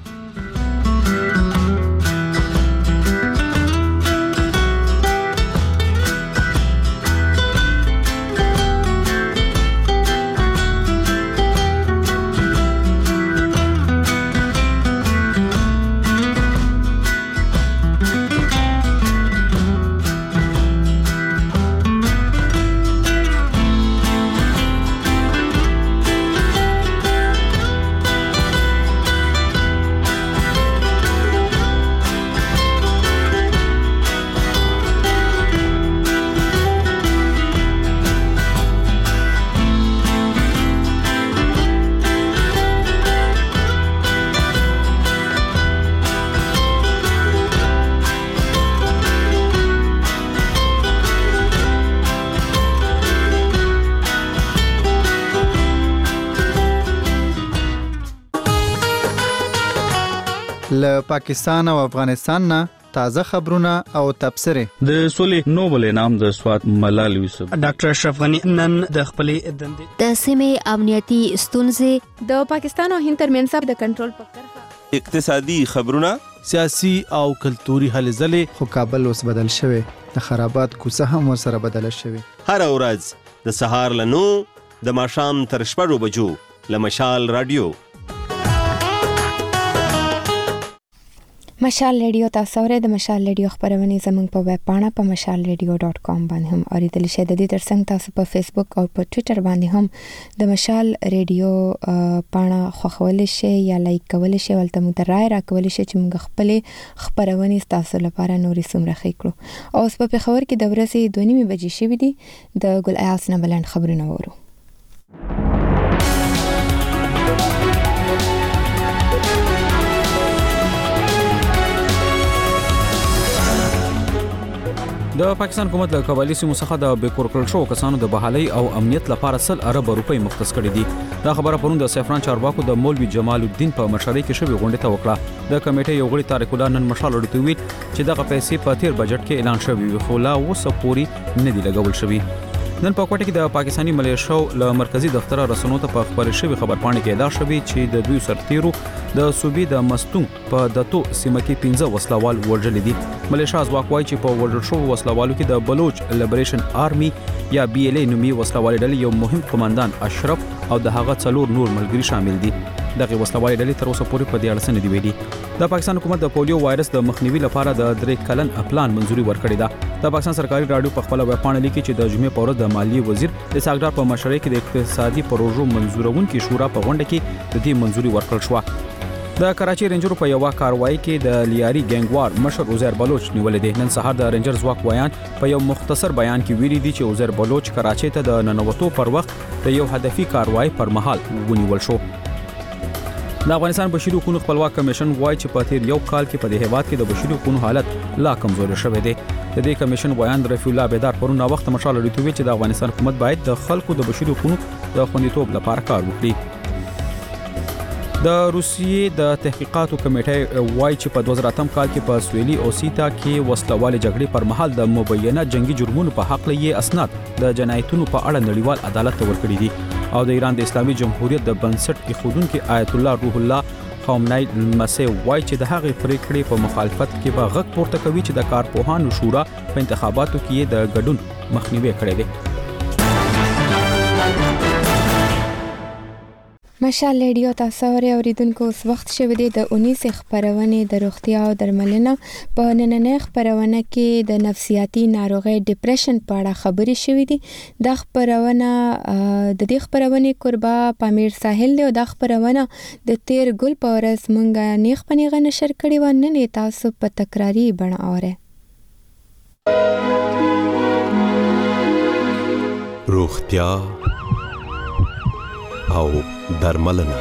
له پاکستان او افغانستان نه تازه خبرونه او تبصره. د سولې نوبل انعام د سوات ملال یوسف ډاکټر اشرف غنی نن د خپلې دندې د سیمې امنیتي ستونزې د پاکستان او هند ترمنځ د کنټرول په کرښه اقتصادي خبرونه سیاسي او کلتوري هلې ځلې. خو کابل اوس بدل شوی، د خرابات کوڅه هم ورسره بدله شوی. هر ورځ د سهار له نو د ماښام تر شپږو بجو له مشال رادیو. مشال ریډیو تاسو اورئ. د مشال ریډیو خبرونه زموږ په ویب پاڼه په مشال ریډیو ډاٹ کام باندې هم اوریدل شئ. د دې ترڅنګ تاسو په فیسبوک او په ټوئیټر باندې هم د مشال ریډیو پاڼه خوښول شئ یا لایک کول شئ، ولته موږ رائے راکول شئ چې موږ خپل خبرونه تاسو لپاره نوري سمره خېکړو. او اوس په خبر کې د ورځې دوه نیمه بجې شوې دي. د ګل ایاس نه بلند خبرونه وورو. د پاکستان حکومت له قبایلی سیمو څخه د بیکور کړل شو کسانو د بحالي او امنیت لپاره سل ارب روپۍ مختص کړي دي. دا خبره پرون د سفران چارواکو د مولوي جمال الدین په مشرۍ کې شوې غونډه ته وکړه. د کمیټې یو غړي طارق الله نن مشال ورته ویل چې دغه پیسې په تیر بجټ کې اعلان شوی وي خو لا اوسه پورې نه دی لګول شوی. نن په کوټه کې د پاکستاني ملیشو له مرکزی دفتر رسنو ته په خبر شوی خبرپاڼه کې اعلان شوی چې د دوی سرتیرو د صوبې د مستونګ په دتو سیمه کې پنځه وسلوال وژل دي. ملیشا ځواک وایي چې په وژل شوو وسلوالو کې د بلوچ لیبریشن آرمي یا بي ال اي نومي وسلوال ډلې یو مهم کمانډان اشرف او د هغه څلور نور ملګري شامل دي. دغه وسلوال ډلې تر اوسه پورې په دې اړه څه نه دی ویلي. د پاکستان حکومت د پولیو وایرس د مخنیوي لپاره د درې کلن پلان منځوري ورکړې ده. د پاکستان سرکاري رادیو په خپل ویبپاڼه لیکي چې د جمعې په ورځ د مالیې وزیر اسحاق ډار په مشرۍ کې د اقتصادي پروژو منځورونکو شورا په غونډه کې د دې منځوري ورکړل شو. د کراچي رینجرو په یو کاروایی کې د لیاري ګنگوار مشر عزیر بلوچ نیولې دي. نن سهار د رینجر ځواک وایان په یو مختصر بیان کې ویلي دي چې عزیر بلوچ کراچي ته د ننوتو پر وخت د یو هدفي کاروایی پر مهال ونیول شو. د افغانستان بشري حقوقو خپلواک کمیشن وایي چې په تیر یو کال کې په دې هیواد کې د بشري حقوقو حالت لا کمزوري شوی دی. د دې کمیشن وایان رفیع الله بیدار پرون وخت مشال لري چې د افغانستان حکومت باید د خلکو د بشري حقوقو د خوندیتوب لپاره کار وکړي. د روسیې د تحقیقاتو کمیټه وایي چې په دوه زره اتم کال کې په سویلي اوسیتا کې وسلوالې جګړې پر مهال د مبینه جنگي جرمونو په حق لې اسناد د جنایتونو په اړه نړیوال عدالت ته ورکړي دي. او د ایران د اسلامي جمهوریت د بنسټ ایښودونکي آیت الله روح الله خامنه‌ای لمسی وایي چې د هغې پریکړې په مخالفت کې به غږ پورته کوي چې د کارپوهانو شورا په انتخاباتو کې د ګډون مخنیوي کړی دی. مشال ریډیو تاسو اوریدونکو اوس وخت شوی دی د اونیس خبرونه د روغتیا او درملنه په نننۍ خبرونه کې د نفسیاتي ناروغي ډیپریشن په اړه خبرې شوې دي. د خبرونه د دې خبرونه قربا پامیر ساحل له د خبرونه د تیر ګل په ورځ مونږه نیخ پنیغه نشر کړي و نن تاسو په تکراری بڼه اوره. روغتیا او درملنه.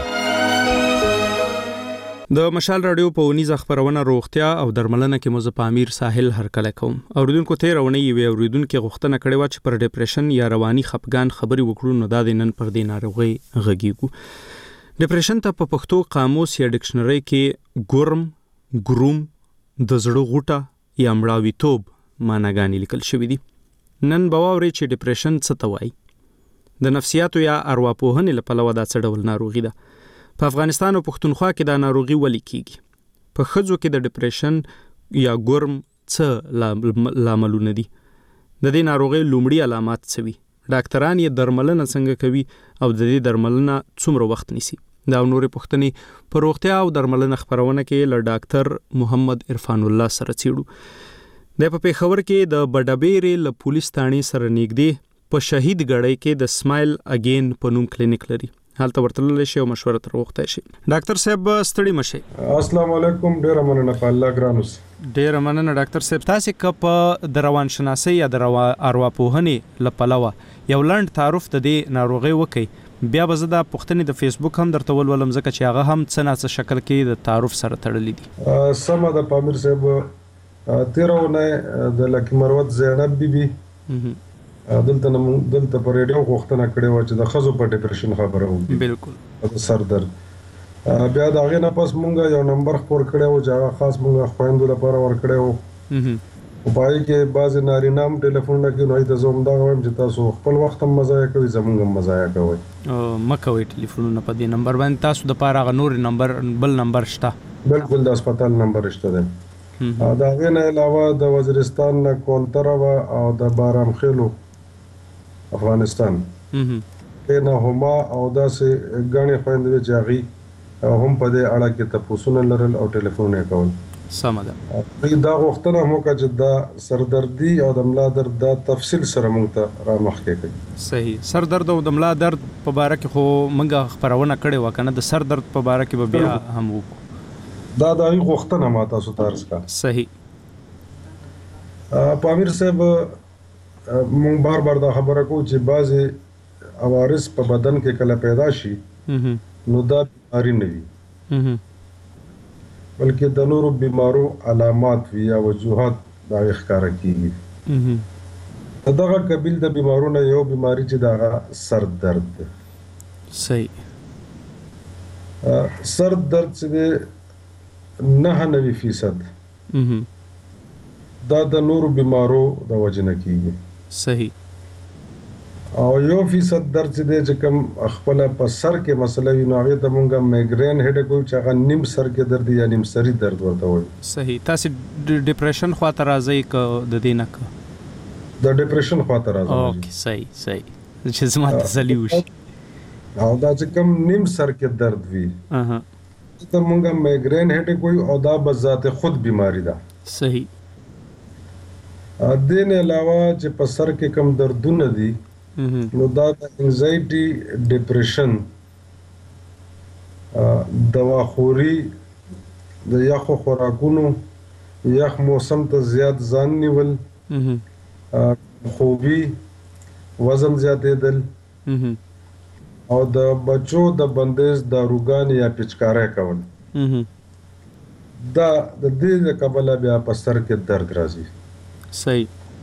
د مشال رادیو په ونیزه خبرونه روغتیا او درملنه کې مو په امیر ساحل هرکله کوم. اوریدونکو تیر ونی وی اوریدونکو غوښتنه کړې و چې پر ډیپریشن یا رواني خپګان خبري وکړو نو دا د نن پر دې ناروغي غږیږو. ډیپریشن ته په پښتو قاموس یا ډکشنری کې ګورم، ګروم، د زړه غوټه یا مړاویتوب معناګانې لیکل شوې دي. نن به واورئ چې ډیپریشن څه ته وایي. د نفسیاتو یا ارواپوهنې له پلوه دا څه ډول ناروغي ده. په افغانستان او پښتونخوا کې دا ناروغي ولې کیږي؟ په ښځو کې د ډیپریشن یا ګورم څه لاملونه دي؟ د دې ناروغي لومړی علامات څه وي؟ ډاکټران یې درملنه څنګه کوي او د دې درملنه څومره وخت نیسي؟ دا نورې پوښتنې په روغتیا او درملنه خبرونه کې له ډاکټر محمد عرفان الله سره څېړو. د په پیښور کې د بډابېرې له پولیس تانې سره نږدې په شهید غړی کې د سمایل اگین په نوم کلینیک لري. حالت ورتلل شي او مشوره تر وخته شي. ډاکټر صاحب ستړي مشه. السلام علیکم، ډیر مننه په الله ګرانوس. ډیر مننه ډاکټر صاحب. تاسو کپ د روان شناسي یا د ارواپوهنې لپلوه یو لاند تعارف د دې ناروغي وکي. بیا به زه د پښتنې د فیسبوک هم درته ولولم ځکه چې هغه هم څه نه څه شکل کې د تعارف سره تړلې دي. سم د پامیر صاحب تیرونه د لکی مروت زینب بیبي دلته دلته پر ریډیو غوښتنه کړې و چې د خزو په ډیپریشن خبره وکړي. بالکل. سر درد. بیا دا غي نه پس مونږه یو نمبر خپور کړو چې هغه خاص مونږه خويندو لپاره ور کړو. او پای کې باز نارینه هم ټلیفون نه کوي، نو د زوم دا وایم چې تاسو خپل وخت هم مزایا کوي، زمونږ هم مزایا کوي. مکوي ټلیفونونه په دې نمبر باندې. تاسو د پاره غ نور نمبر بل نمبر شته؟ بالکل د هسپتال نمبر شته ده. دا غي نه علاوه د وزیرستان نه کونتر او د بارام خېلو افغانستان کې نه هما او داسې غني خويندې جاغي هم په دې اړه کې تاسو لرل او ټلیفون یې کول. سم ده. دا غوښتنه مو کړه چې دا سردردي او د ملا درد دا تفصیل سره مونږ ته را مخکې کړي. صحیح. سر درد او د ملا درد په باره کې خو مونږه خبرونه کړې وکنه، د سر درد په باره کې به بیا هم وکړو. دا د غوښتنه ما تاسو ته عرض کړه. صحیح. پامیر صاحب مونږ بار بار دا خبره کوو چې بعضی عوارض په بدن کې کله پیدا شي نو دا بیماری نه وي، بلکې د نورو بیمارو علامات وي یا وجوهات دا ښکاره کیږي. دغه قبیل د بیمارونو یو بیماری چې دغه سر درد دی. صحیح. سر درد چې دی نه نوي فیصد دا د نورو بیمارو د وجې نه کیږي. صحیح. او یو فیصد درد چې دی چې کوم خپل په سر کې مسله وي نو هغه ته مونږه میګرین هډیک وایو چې هغه نیم سر کې درد یا نیم سری درد ورته وایي. صحیح. تاسو ډیپریشن خواته راځي ک د دې نه ک د ډیپریشن خواته راځي. اوکې صحیح صحیح چې زما تسلی وشي. او دا چې کوم نیم سر کې درد وي اها ته مونږه میګرین هډیک وایو او دا بذات خود بیماری ده. صحیح. ا دې نه علاوه چې په سر کې کم دردونه دي نو دا د انزایټي ډیپریشن دواخوري د یخو خوراکونو یخ موسم ته زیات ځان نیول خوبي وزن زیاتېدل او د بچو د بندیز داروګان یا پچکارۍ کول دا د دې د کبله بیا په سر کې درد راځي. صحیح.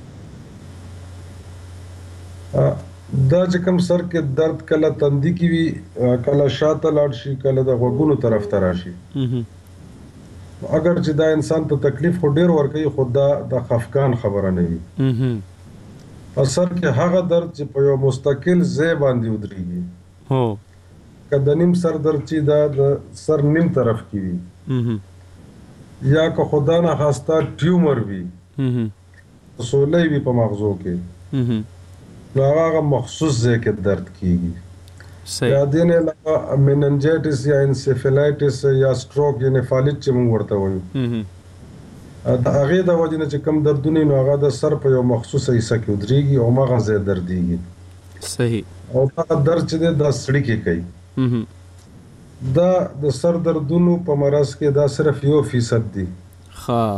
دا چې کوم سر کې درد کله تندي کې وي کله شاته لاړ شي کله د غوږونو طرف ته راشي اگر چې دا انسان ته تکلیف خو ډیر ورکوي خو دا د خفقان خبره نه وي. په سر کې هغه درد چې په یو مستقل ځای باندې ودرېږي هو که د نیم سر درد چې دا د سر نیم طرف کې وي یا که خدا نه خواسته ټیومر وي سولې وي په مغزو کې نو هغه مخصوص ځای کې درد کیږي. یا دین علاوه میننجایټس یا انسیفلایټس یا سټروک یعنی فالج چې موږ ورته وایو دا هغه د وجه نه چې کم دردونه نو هغه د سر په یو مخصوصه حصہ کې ودرېږي او هغه ځای دردېږي. صحیح. او دا درد چې د سړی کې کوي دا د سر دردونو په مرز کې دا صرف یو فیصد دی. ها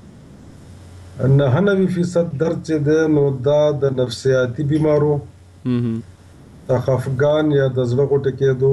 نه نوي فیصد درد چې دی نو دا د نفسیاتي بیمارو د خفګان یا د زړه غوټه کېدو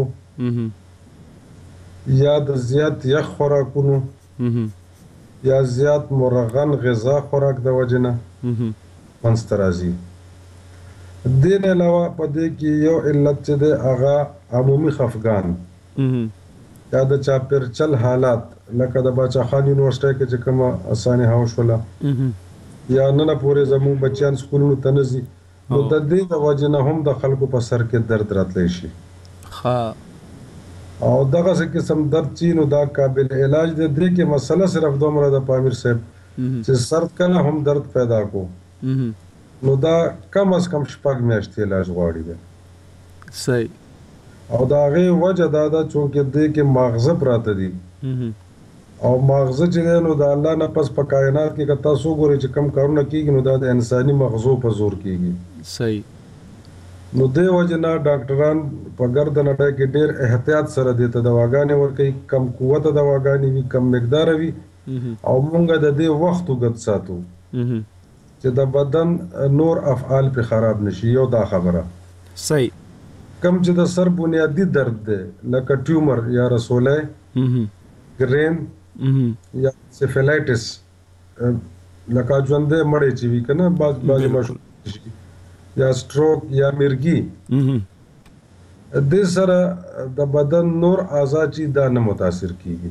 یا د زیات یخ خوراکونو یا زیات مرغن غذا خوراک د وجه نه منځته راځي. دې نه علاوه په دې کې یو علت چې دی هغه عمومي خفګان یا د چاپېرچل حالات لکه د باچاخان یونیورسټۍ کې چې کومه اسانه هاو شوله یا نن پورې زموږ بچیان سکولونو ته نه ځي نو د دې د وجه نه هم د خلکو په سر کې درد راتلی شي. ها او دغه څه قسم درد چې نو دا قابل علاج دی. دې کې مسله صرف دومره د پامیر صاحب چې سر کله هم درد پیدا کو نو دا کم از کم شپږ میاشتې علاج غواړي. صحیح. او دا هغې وجه دا ده چونکې دې کې ماغزه پراته دي او ماغزه چې دی نو د الله نه پس په کائنات کې که تاسو وګورئ چې کم کارونه کېږي نو دا د انساني مغزو په زور کېږي. صحیح. نو دې وجه نه ډاکټران په ګرد نډۍ کې ډېر احتیاط سره دې ته دواګانې ورکوي کم قوته دواګانې وي کم مقداره وي او مونږ د دې وخت اوږد ساتو چې د بدن نور افعال پې خراب نشي. یو دا خبره. صحیح. کم چې د سر بنیادی درد دی لکه ټیومر یا رسولی ګرین یا سیفلایټس لکه ژوندی مړی چې وي که نه بعض بعضې ماشوم یا سټروک یا مرګي دې سره د بدن نور اعضا چې دا نه متاثر کیږي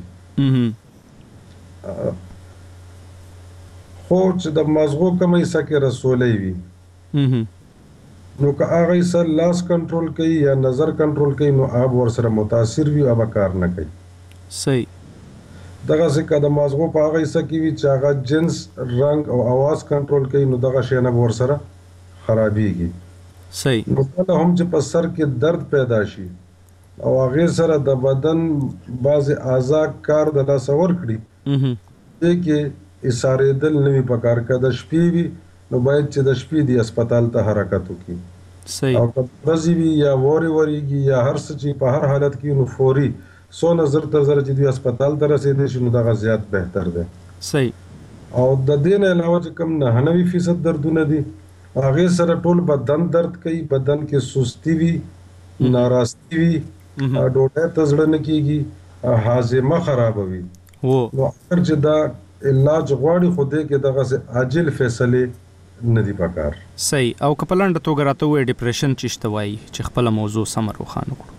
خو چې د مغزو کومه حصه کې رسولی وي نو که هغه سر لاس کنټرول کوي یا نظر کنټرول کوي نو هغه ورسره متاثر وي او کار نه کوي. صحیح. دغه څه د مغزو په هغه حصہ کې وي چې هغه جنس رنګ او आवाज کنټرول کوي نو دغه شی نه ورسره خرابېږي. صحیح. نو کله هم چې په سر کې درد پیدا شي او هغه سره د بدن بعض اعضا کار د لاس ورکړي دې کې اسارېدل نه وي پکار که د شپې وي نو باید چې د شپې دی هسپتال ته حرکت وکړي. صحیح. او که ورځې وي یا وورې ورېږي یا هر څه چې په هر حالت کې نو فوري څو نظر تر زره چې دوی هسپتال ته رسېدی شي نو دغه زیات بهتر دی. صحیح. او د دې نه علاوه چې کوم نهه نوي فیصد دردونه دي هغې سره ټول بدن درد کوي بدن کې سستی وي ناراستي وي ډوډۍ ته زړه نه کېږي هاضمه خرابوي. نو اگر چې دا علاج غواړي خو دې کې دغسې عاجل فیصلې ندی پکار. صحیح. او کپلند توګه راته وې ډیپریشن چشته وای چې خپل موضوع سم روښانه کړو.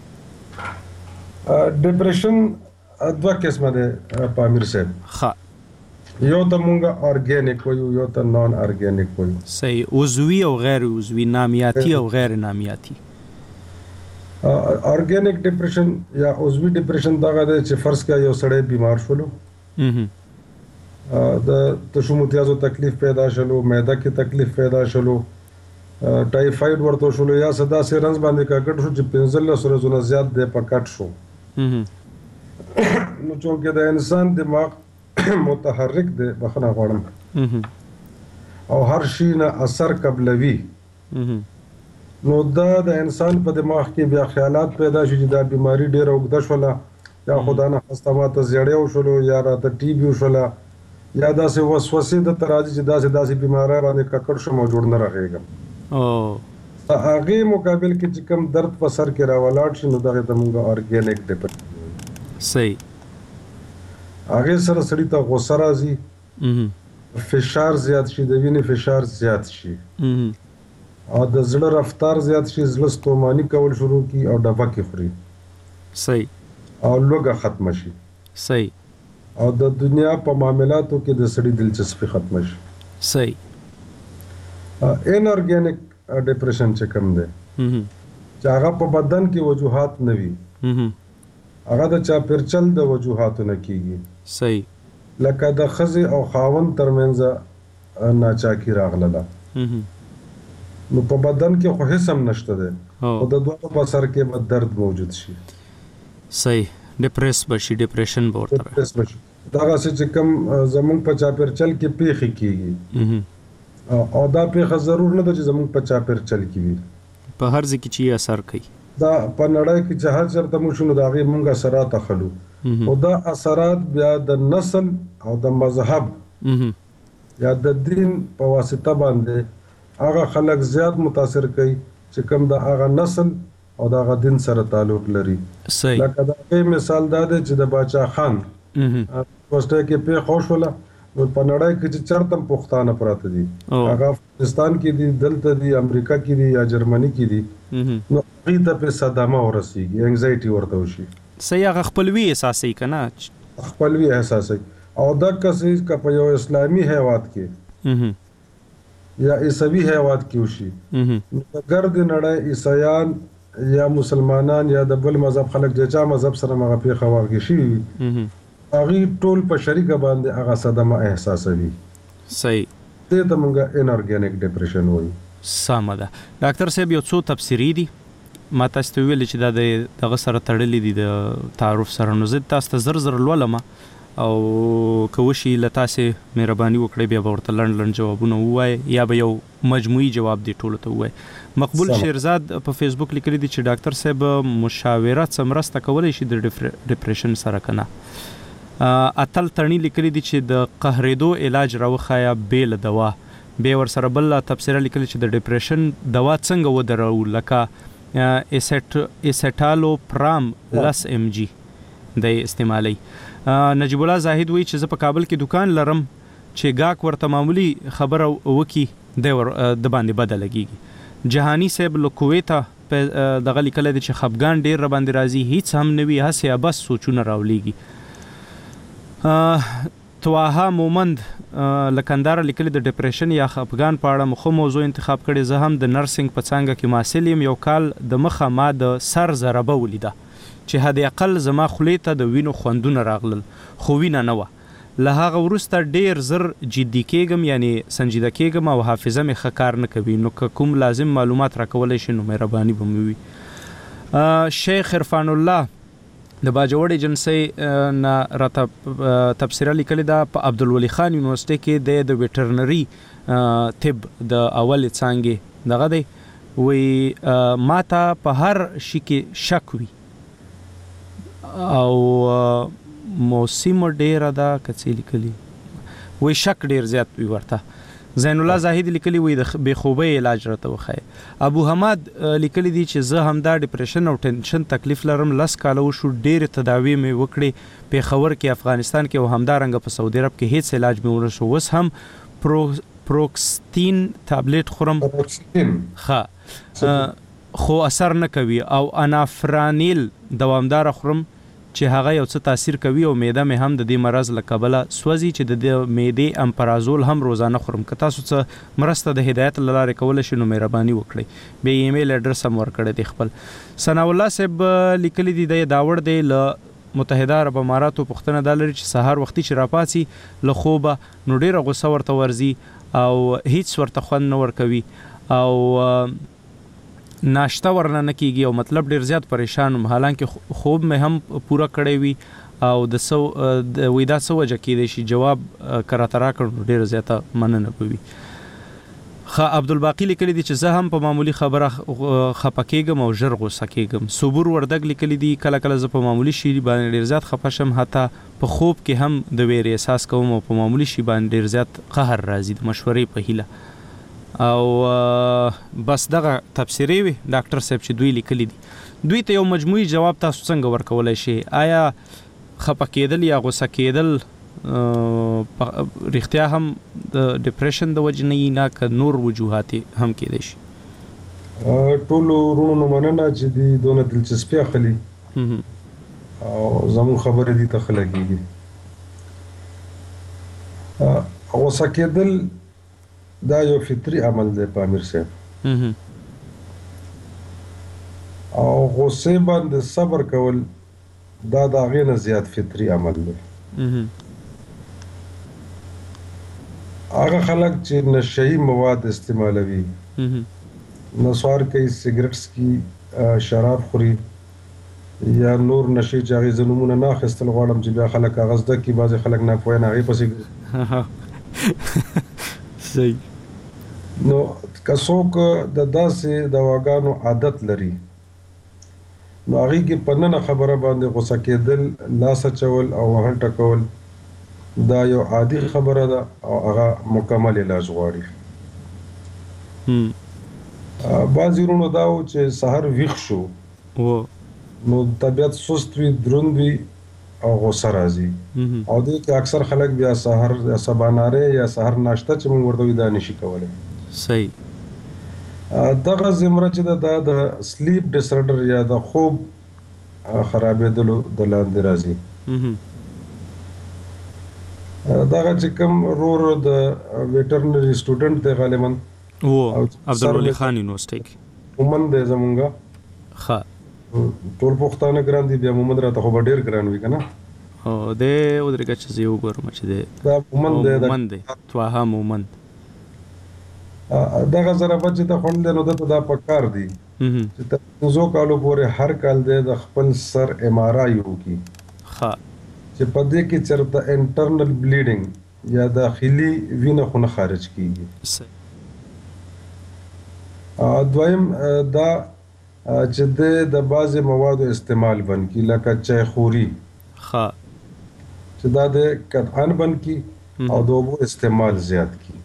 ډیپریشن دوه قسمه ده پامیر صاحب. ښه. یو ته مونږه ارګینیک وایو، یو ته نان ارګینیک وایو. صحیح. عضوي او غیر عضوي، نامیاتي او غیر نامیاتي. ارګینیک ډیپریشن یا عضوي ډیپریشن دغه ده چې فرض کړه یو سړی بیمار شولو، د تشومتیازو تکلیف پیدا شلو، معده کې تکلیف پیدا شلو، ټایفاید ورته شلو، یا صدا سیرنز باندې کاکټ شو چې پنځلس ورځې نه زیات دی پکټ شو. نو چونکه د انسان دماغ متحرک دی، بخنه غواړم، او هر شي نه اثر قبلوي، نو دا د انسان په دماغ کې بیا خیالات پیدا شي چې دا بیماری ډیره اوږده شوله، یا خدا نه خسته ماته زیړی وشولو، یا راته ټي بي وشوله، یا داسې وسوسې درته راځي چې داسې داسې بیماری باندې ککړ شم او جوړ نه رغېږم. د هغې مقابل کې چې کوم درد په سر کې راولاړ شي، نو دغې ته مونږ ارګینیک ډیپریشن. صحیح. هغې سره سړي ته غوسه راځي، فشار زیات شي، د وینې فشار زیات شي، او د زړه رفتار زیات شي، زړه ستوماني کول شروع کی او ډبکې خوري. صحیح. او لوږه ختم شي. صحیح. او د دنیا په معاملاتو کې د سړي دلچسپي ختم شي. صحیح. ان ارګینیک ډیپریشن چې کوم دی چې هغه په بدن کې وجوهات نه وي، هغه د چاپیرچل د وجوهاتو نه کیږي. صحیح. لکه د ښځې او خاوند ترمنځ ناچاکي راغله، نو په بدن کې خو هیڅ هم نشته دی، خو د دوه په سر کې به درد موجود شي. صحیح. ډیپریس بشي، ډیپریشن به ورته ډیپریس بشي. دغسې چې کوم زمونږ په چاپیرچل کې پیښې کیږي، او دا پیښه ضرور نه ده چې زمونږ په چاپیرچل کې وي، په هر ځای کې چې اثر کوي. دا په نړۍ کې چې هر چېرته موږ شو، نو د هغې مونږ اثرات اخلو، او دا اثرات بیا د نسل او د مذهب یا د دین په واسطه باندې هغه خلک زیات متاثر کوي چې کوم د هغه نسل او د هغه دین سره تعلق لري. صحیح. لکه د هغې مثال دا دی چې د باچا خان پوسټه کې پیښه وشوله، نو په نړۍ کې چې چېرته هم پښتانه پراته دي، هغه افغانستان کې دي، دلته دي، امریکا کې دي، یا جرمني کې دي، نو هغې ته پرې صدمه ورسېږي، انګزایټي ورته وشي. صحیح. هغه خپلوي احساسوي که نه؟ خپلوي احساسوي. او دغه څه که په یو اسلامي هیواد کې یا عیسوي هیواد کې وشي، نو د ګرد نړۍ عیسایان یا مسلمانان یا د بل مذهب خلک د چا مذهب سره هغه پیښه واقع شوي وي، هغوی ټول په شریکه باندې هغه صدمه احساسوي. صحیح. دې ته موږ ان ارګینیک ډیپریشن وایو. سمه ده. ډاکټر صاحب، یو څو تفسیري دي ما تاسو ته ویلي چې دا د دغه سره تړلي دي د تعارف سره، نو زه تاسو ته زر زر لولم، او که وشي له تاسې مهرباني وکړئ بیا به ورته لنډ لنډ جوابونه ووایئ، یا به یو مجموعي جواب دی ټولو ته ووایئ. مقبول شیرزاد په فیسبوک لیکلی دی چې ډاکټر صاحب مشاوره څه مرسته کولی شي د ډیپریشن سره که نه؟ اتل تڼي لیکلی دی چې د قهرېدو علاج راوښایه بې له دوا. بیا ورسره بل تبصره لیکلې چې د ډیپریشن دوا څنګه ودرو، لکه ایسټالوپرام لس ام جي د استعمالي. نجیب الله زاهد وایي چې زه په کابل کې دکان لرم چې گاک ورته معمولی خبره وکي د باندې بده لګیږي. جهانی صاحب له کویته دغه لیکلی دی چې خفګان ډېر را باندې راځي، هیڅ هم نه وي، هسې بس سوچونه راولیږي. توها مومند لکنداره لیکلی د ډیپریشن یا خفګان په اړه مخه موضوع انتخاب کړي. زه هم د نرسنګ په څانګه کې محصل یم. یو کال د مخه ما د سر ضربه ولیده چې حد اقل زما خولې ته د وینو خوندونه راغلل، خو وینه نه وه. له هغه وروسته ډېر زر جدي کېږم، یعنی سنجیده کېږم، او حافظه مې ښه کار نه کوي. نو که کوم لازم معلومات راکولی شي نو مهرباني به مې وي. شیخ عرفان الله د باجوړ ایجنسۍ نه راته تبصره لیکلې ده په عبدالولي خان یونیورسټۍ کې دی د ویټرنري طب د اولې څانګې دغه دی. وی ما ته په هر شي کې شک وي او موسم ډیره ده که څه لیکلي وی شک ډیر زیات وي ورته. زین الله زاهد لیکلی وی د بې خوبۍ علاج راته وښایه. ابو حماد لیکلی دی چې زه همدا ډیپریشن او ټینشن تکلیف لرم، لس کاله وشو، ډېرې تداوی مې وکړې پیښور کې، افغانستان کې، او همدارنګه په سعودي عرب کې هیڅ علاج مې ونه شو. اوس هم پرو پروکستین ټابلیټ خورم ښه خو اثر نه کوي او انافرانیل دوامدار خورم چې هغه یو څه تاثیر کوي او معده مې هم د دې مرض له کبله سوځي چې د معدې امپرازول هم روزانه خورم. که تاسو څه مرسته د هدایت له لارې کولی شئ نو مهرباني وکړئ. بیا یې ایمیل اډرس هم ورکړی دی خپل. ثناء الله صاحب لیکلی دی دی داوړ دی له متحده عرب اماراتو پوښتنه دا لري چې سهار وختي چې راپاڅي له خوبه نو ډېره غوسه ورته ورځي او هیڅ ورته خوند نه ورکوي او ناشته ورنه نه کیږي او مطلب ډیر زیات پریشان یم، حالانکه خوب مې هم پوره کړی وي او د سو د وېدا سو وجه کېدی شي جواب کراته راکړ ډیر زیاته مننه کوي. خا عبدالباقی لیکلی دی چې زه هم په معمولی خبره خپه کېږم او ژر غوسه کېږم. صبور وردګ لیکلی دی کله کله زه په معمولی شي باندې ډیر زیات خپه شم، حتی په خوب کې هم د ویرې احساس کوم او په معمولی شي باندې ډیر زیات قهر راځي. د مشورې په هیله او بس دغه تفسیرې وي ډاکټر صاحب چې دوی لیکلی دي. دوی ته یو مجموعي جواب تاسو څنګه ورکولای شئ؟ آیا خپه کېدل یا غوسه کېدل رښتیا هم د ډیپریشن د وجې نه نه که نور وجوهات هم کېدای شي؟ ټولو وروڼو مننه چې دوی دونه دلچسپي اخلي او زموږ خبرې دي ته ښه لګېږي. غوسه کېدل دا یو فطري عمل دی په امیر صاحب او غصې باندې صبر کول دا د هغې نه زیات فطري عمل دی. هغه خلک چې نشهي مواد استعمالوي، نسوار کوي، سګرټ څکي، شراب خوري یا نور نشي چې هغې زه نومونه نه اخیستل غواړم چې بیا خلک هغه زده کړي، بعضې خلک ناپوهه نه هغې پسې صحیح. نو که څوک د داسې دواګانو عادت لري نو هغې کې په ننه خبره باندې غوسه کېدل، لاس اچول او وهل ټکول دا یو عادي خبره ده او هغه مکمل علاج غواړي. بعضې وروڼو دا و چې سحر ویښ شو نو طبیعت سست وي، دروند وي او غوسه راځي او دې کې اکثر خلک بیا سحر یا سبانارې یا سحر ناشته چې موږ ورته وایو دا نشي کولی. صحیح. دغه زمره چې ده دا د سلیپ ډسارډر یا د خوب خرابېدلو د لاندې راځي. دغه چې کوم رور د ویټرنري سټوډنټ دی غالبا عبدالولي خان یونیورسټۍ کې مومند دی زمونږه. ښه ټول پښتانه ګران دي، بیا مومند راته خو به ډېر ګران وي که نه؟ هو دی ودرېږه چې زه یې وګورم چې دی دا مومند دی مومند دی طاها مومند. دغه ضربت چې ته خوړل دی نو دته دا پکار دی چې تر پنځو کالو پورې هر کال دی د خپل سر ایم آر آی وکړي چې په دې کې چېرته انټرنل بلیډینګ یا داخلي وینه خو نه خارج کېږي. دویم دا چې د بعضې موادو استعمال بند کړي لکه چای خوري چې دا د قطعاً بند کړي او د اوبو استعمال زیات کړي.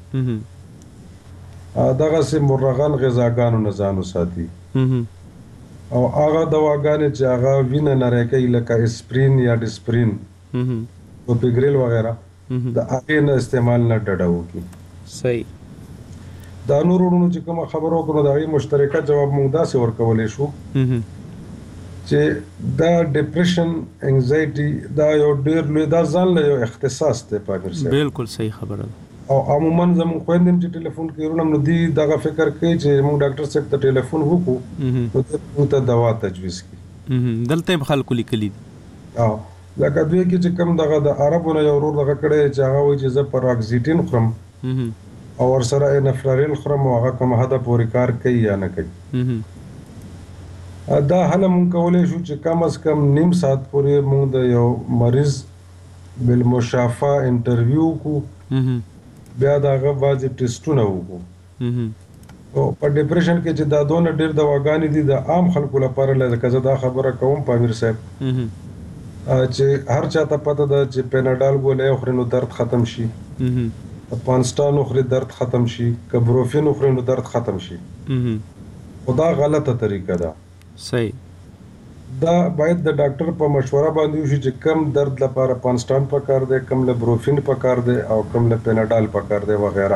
دغسې مرغان غذاګانو نه ځان وساتي او هغه دواګانې چې هغه وینه نری کوي لکه اسپرین یا ډسپرین، توپیګریل وغیره د هغې نه استعمال نه ډډه وکړي. صحیح. دا نور وروڼو چې کومه خبره وکړو د هغې مشترکه جواب موږ داسې ورکولی شو چې دا ډپریشن انزایټي دا یو ډېر لوی دا ځان له یو اختصاص دی په امیر صاحب. بالکل صحیح خبره ده. او عموما زموږ خویندې چې ټلیفون کوي وروڼه نو دوی دغه فکر کوي چې موږ ډاکټر صاحب ته ټلیفون وکړو نو دوی موږ ته دوا تجویز کړي. دلته هم خلکو لیکلي دي لکه دوی کې چې کوم دغه د عربو نه یو ورور دغه کړی چې هغه وایي چې زه پراکزیټین خورم او ورسره انفرارین خورم او هغه کوم حده پورې کار کوي یا نه کوي. دا هله موږ کولی شو چې کم از کم نیم ساعت پورې موږ د یو مریض بالمشافه انټرویو وکړو، بیا د هغه بعضې ټیسټونه وکړو. په ډپریشن کې چې دا دونه ډېر دواګانې دي د عام خلکو لپاره لکه زه دا خبره کوم په امیر صاحب چې هر چاته پته ده چې پیناډال ګولۍ وخوري نو درد ختم شي، پانسټان وخوري درد ختم شي، که بروفین وخوري نو درد ختم شي. خو دا غلطه طریقه ده. صحیح. دا باید د ډاکټر په مشوره باندې وشي چې کم درد لپاره پانسټان پکار دی، کم له بروفین پکار دی او کم له پیناډال پکار دی وغیره.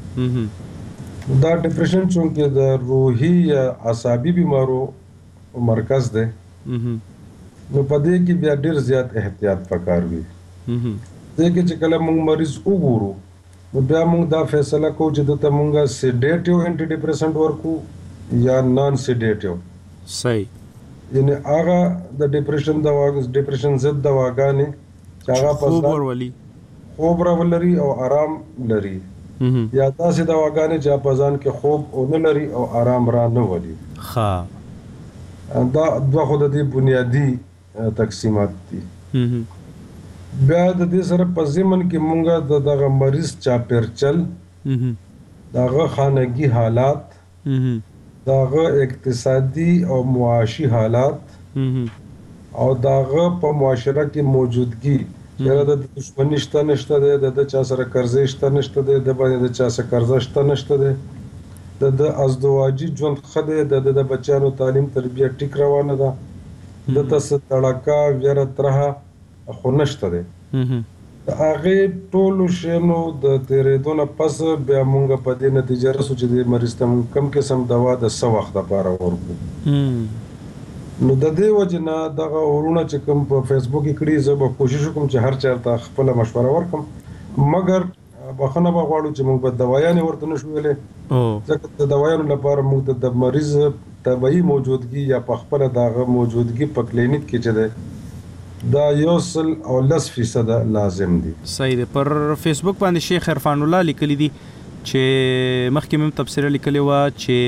دا ډیپریشن چونکې د روحي یا عصبي بیمارو مرکز دی نو په دې کې بیا ډېر زیات احتیاط پکار وي. دې کې چې کله موږ مریض وګورو نو بیا موږ دا فیصله کوو چې دته موږ سیډیټیو انټي ډیپریسنټ ورکو یا نان سیډیټیو. صحیح. یعنی هغه د ډیپریشن دوا ډیپریشن ضد دواګانې چې هغه په خوب ورولي خوب راولري او آرام لري یا داسې دواګانې چې په ځان کې خوب او نه لري او آرام را نه ولي. ښه دا دوه خو د دې بنیادی تقسیمات دي. بیا د دې سره په ضمن کې مونږه د دغه مریض چاپیرچل دغه خانگی حالات دغه اقتصادي او معاشي حالات او دغه په معاشره کې موجودګي چې د دښمنی شته نشته ده د چا سره قرضې شته نشته ده د باندې د چا سره قرضه شته نشته ده د د ازدواجی ژوند خده د د بچانو تعلیم تربیه ټیک روانه ده د تاسو تړکا ویره ترها خو نشته ده. هغه ټول شنو د تیرېدو نه پس بیا مونږ په دې نتیجه رسو چې د مریض ته کم قسم دوا د څه وخت لپاره ورکو. نو د دې وجه نه دغه ورونه چې کوم په فیسبوک کې کړي زه به کوشش وکم چې هر چا ته خپل مشوره ورکم مګر بخنه به غواړو چې موږ به دوايانې ورته نشو ویلې ځکه د دوايانو لپاره موږ د مریض طبيعي موجودګي یا په خپل دغه موجودګي په کلینیک کې چې ده دا یو سل او لس فیصد لازم دي. صحیح ده. پر فیسبوک باندې شیخ عرفان الله لیکلی دي چې مخکې مم تفسیر لیکلی و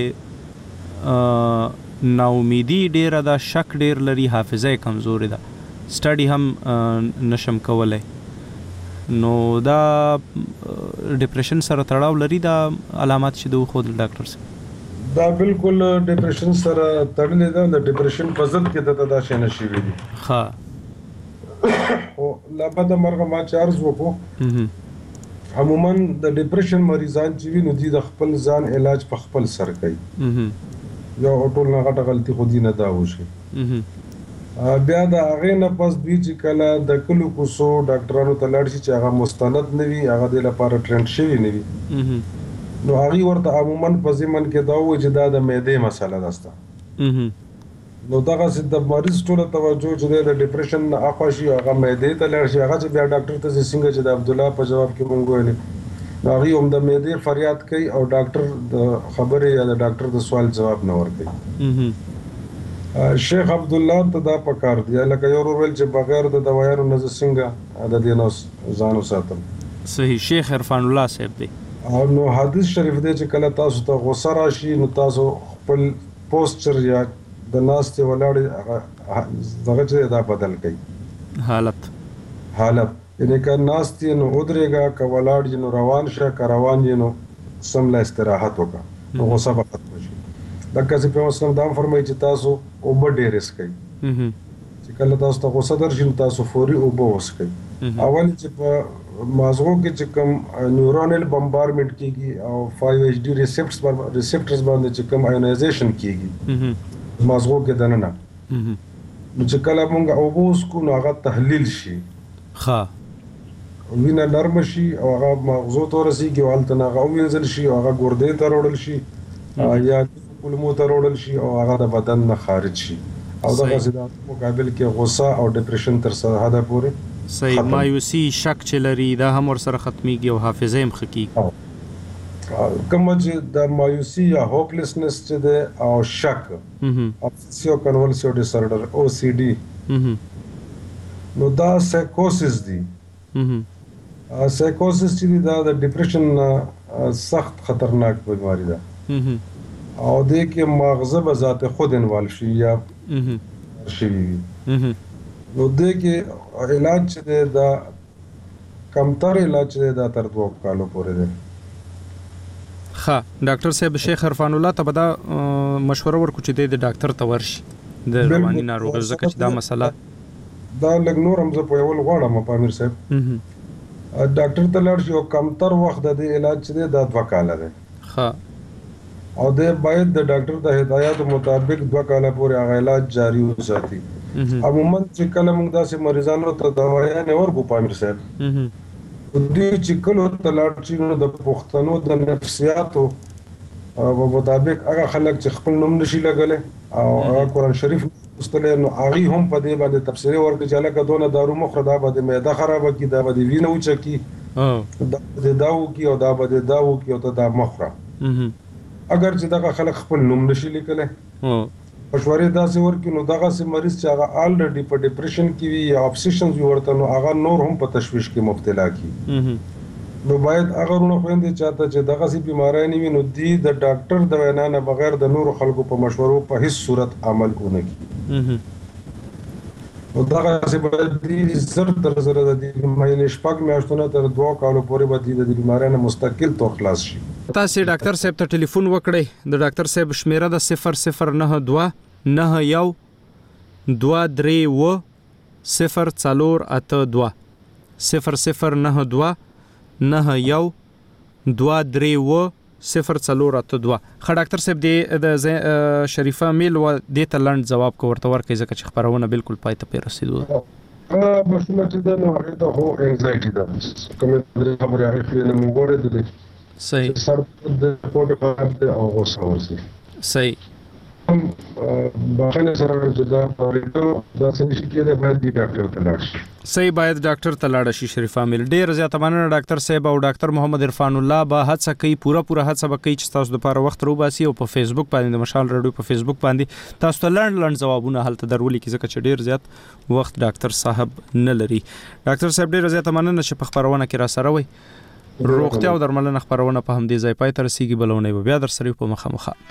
چې ناامیدی ډیره ده شک ډیر لري حافظه کمزوري ده سټډي هم نشم کولای نو دا ډیپریشن سره تړاو لري دا علامات چې دوه خود ډاکټر سره دا بالکل ډیپریشن سره تړلې ده د ډیپریشن په ضد کې د دا شي نشي ویلي. ها او لابد مرغه ما چارز وکړو عموما د ډیپریشن مریضان چې ویني دي د خپل ځان علاج په خپل سر کوي یو ټول نه غټه غلطي خو دي نه دا وشي. بیا د هغه نه پس دوی چې کله د کلو کوسو ډاکټرانو ته لاړ شي چې هغه مستند نه وي هغه د لپاره ټرند شوی نه وي نو هغه ورته عموما په ځمن کې دا و چې دا د معدې مسله ده نو دغه چې د مریض ټول توجه چې د ډیپریشن نه اخوا شي هغه معدې ته لاړ شي هغه چې بیا ډاکټر ته څنګه چې د عبد الله په جواب کې مونږ ویل هغه هم د معدې فریاد کوي او ډاکټر د خبرې یا د ډاکټر د سوال جواب نه ورکوي. شیخ عبد الله ته دا پکار دی لکه یو ورول چې بغیر د دوايانو نه څنګه د دینوس ځانو ساتل. صحیح. شیخ عرفان الله صاحب دی او نو حدیث شریف دی چې کله تاسو ته غوسه راشي نو تاسو خپل پوسچر یا د ناستې ولاړې دغه چې دا بدل کړئ حالت حالت یعنی که ناستې نو ودرېږه که ولاړ یې نو روان شه که روان یې نو سمله استراحت وکړه نو غوسه به ختمه شي. دقه چې پیغمبر اسلام دا هم فرمایي چې تاسو اوبه ډېرې څښئ چې کله تاسو ته غوسه درشي نو تاسو فوري اوبه وڅښئ. اول چې په مازغو کې چې کوم نیورونل بمبارمنټ کیږي او فایو ایچ ډي ریسپټرز ریسپټرز باندې چې کوم آیونایزیشن کیږي مازغو کې دننه نو چې کله موږ اوبه وڅښو نو هغه تحلیل شي ښه وینه نرم شي او هغه مغزو ته ورسیږي او هلته هغه وینځل شي او هغه ګردې ته وروړل شي یا کولمو ته وروړل شي او هغه د بدن نه خارج شي او دغسې د مقابل کې غوسه او ډیپریشن تر سرحده پورې صحیح. مایوسي شک چې لري دا هم ورسره ختمیږي او حافظه هم ښه کیږي. کومه چې د مایوسي یا هوپلیسنس چې ده او شک ابسیسیو کنولسیو ډیسارډر او سی ډي نو دا سایکوسس دي. سایکوسس چې دا د ډیپریشن سخت خطرناک بیماری ده او د کې مغزه به ذات خود انوالو شي یا شي نو د کې علاج چې دا کمتر علاج چې دا تر دوه کالو پورې ده. ښه ډاکټر صاحب شیخ عرفان الله ته به دا مشوره ورکړو چې د ډاکټر ته ورشي د رواني ناروغۍ ځکه چې دا مسله دا لږ نور هم زه په یول غواړم په امیر صاحب ډاکټر ته لاړ شي او کمتر وخت د علاج چې دا دوه کاله ده. ښه او د باید د ډاکټر د هدایت مطابق دوه کاله پورې هغه علاج جاری وساتي. عموما چې کله موږ داسې مریضانو ته دوايانې ورکو په امیر صاحب دوی چې کله تلاړ شي نو د پښتنو د نفسیاتو په مطابق هغه خلک چې خپل نوم نشي لګلې او هغه قرآن شریف مستلې نو هغه هم په دې باندې تفسیر ورکړي چې لکه دونه دارو مخره دا باندې معده خراب کی دا باندې وینه وچکی دا داو کی او دا باندې داو کی او دا مخره اگر چې دا خلک خپل نوم نشي لیکلې مشورې داسې ورکړي نو دغه سي مریض چې هغه الریډي په ډیپریشن کې وي یا obsessions وي ورته نو هغه نور هم په تشویش کې مبتلا کی نو باید هغه ورونه خويندې چاته چې دغه سي بیماری نه وي نو دی د ډاکټر د وینا نه بغیر د نور خلکو په مشورو په هیڅ صورت عمل ونه کی او دغه سي باید دی زر تر زر د مې شپږ میاشتونه تر دوه کالو پورې باندې د بیماری نه مستقل تو خلاص شي. تاسو ډاکټر صاحب ته ټلیفون وکړئ د ډاکټر صاحب شمیره د صفر صفر نه دوه نه یو دوه درې و صفر څلور اته دوه صفر صفر نه دوه نه یو دوه درې و صفر څلور اته دوه. خا ډاکټر صاحب د شریفه میل و د تلند جواب کو ورته ورکې ځکه چې خبرونه بالکل پای ته پیرسیدو. ا مسله چې دا نو هغه ته هو انزایټي ده کومه د خبرې هغه خلک نه وګوري دي صحیح سر د پورته کار او غوسه ورسي صحیح باندې سره جدا پرېټو دا څنګه کېده باید دی ډاکټر ته لاړ شي. صحیح باید ډاکټر ته لاړ شي شریفه میل. ډیر زیاته مننه ډاکټر صاحب او ډاکټر محمد عرفان الله به هڅه کوي پورا پورا هڅه وکړي چې تاسو د لپاره وخت روباسي او په فیسبوک باندې د مشال رادیو په فیسبوک باندې تاسو ته لړن لړن ځوابونه هلته درولي کې ځکه چې ډیر زیات وخت ډاکټر صاحب نه لري. ډاکټر صاحب ډیر زیاته مننه چې په خبرونه کې را سره وي. روغتیا او درملنه خبرونه په همدې ځای پای ته رسیږي. بلونه بیا در سره په مخه مخه.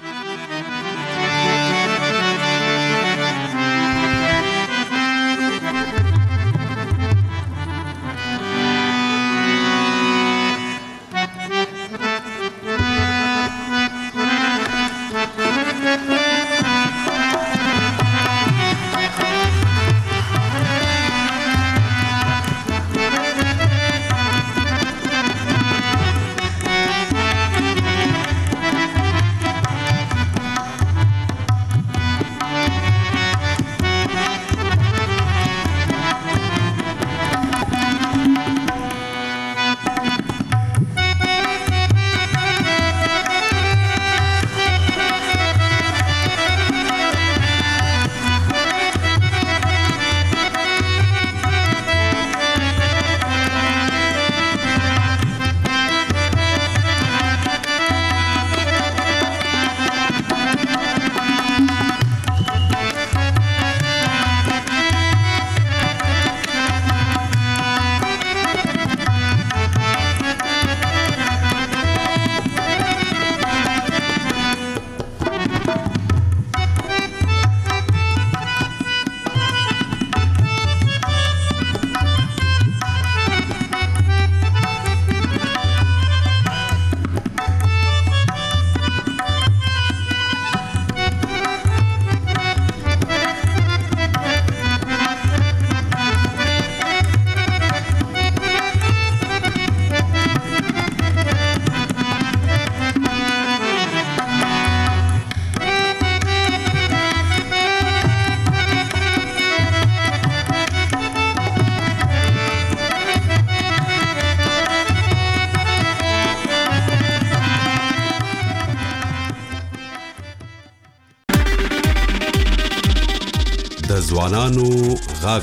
ځوانانو غږ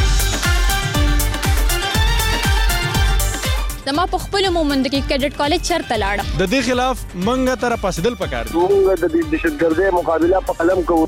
زما په خپل مومند کې کیډټ کالج چرته لاړم. د دې خلاف منګه تر پاسدل پکار دي. موږ د دهشتګردۍ مقابله په قلم کوو.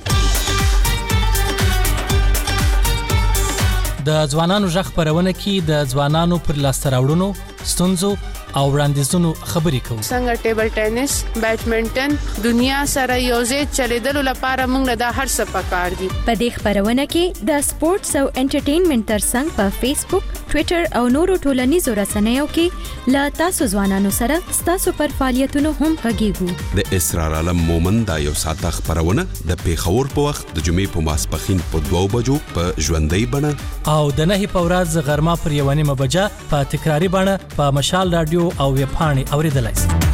د ځوانانو ژغ خبرونه کې د ځوانانو پر لاسته راوړنو ستونزو او وړاندیزونو خبرې کوو. څنګه ټیبل ټینس، بیډمنټن دنیا سره یوځای چلیدلو لپاره موږ له هر څه پکار دي. په دې خبرونه کې د سپورتس او انټرټینمنټ ترڅنګ په فیسبوک، ټوئیټر او نورو ټولنیزو رسنیو کې لا تاسو ځوانانو سره تاسو پر فعالیتونو هم غږیږو. د اسرار عالم مومند دا یو ساته خبرونه د پیښور په وخت د جمعې په ماسپښین په دوه بجو په ژوندۍ بڼه او د نهي په ورځ غرمه پر یو نیمه بجه په تکراری بڼه په مشال رادیو او ویب پاڼې اوریدلای شئ.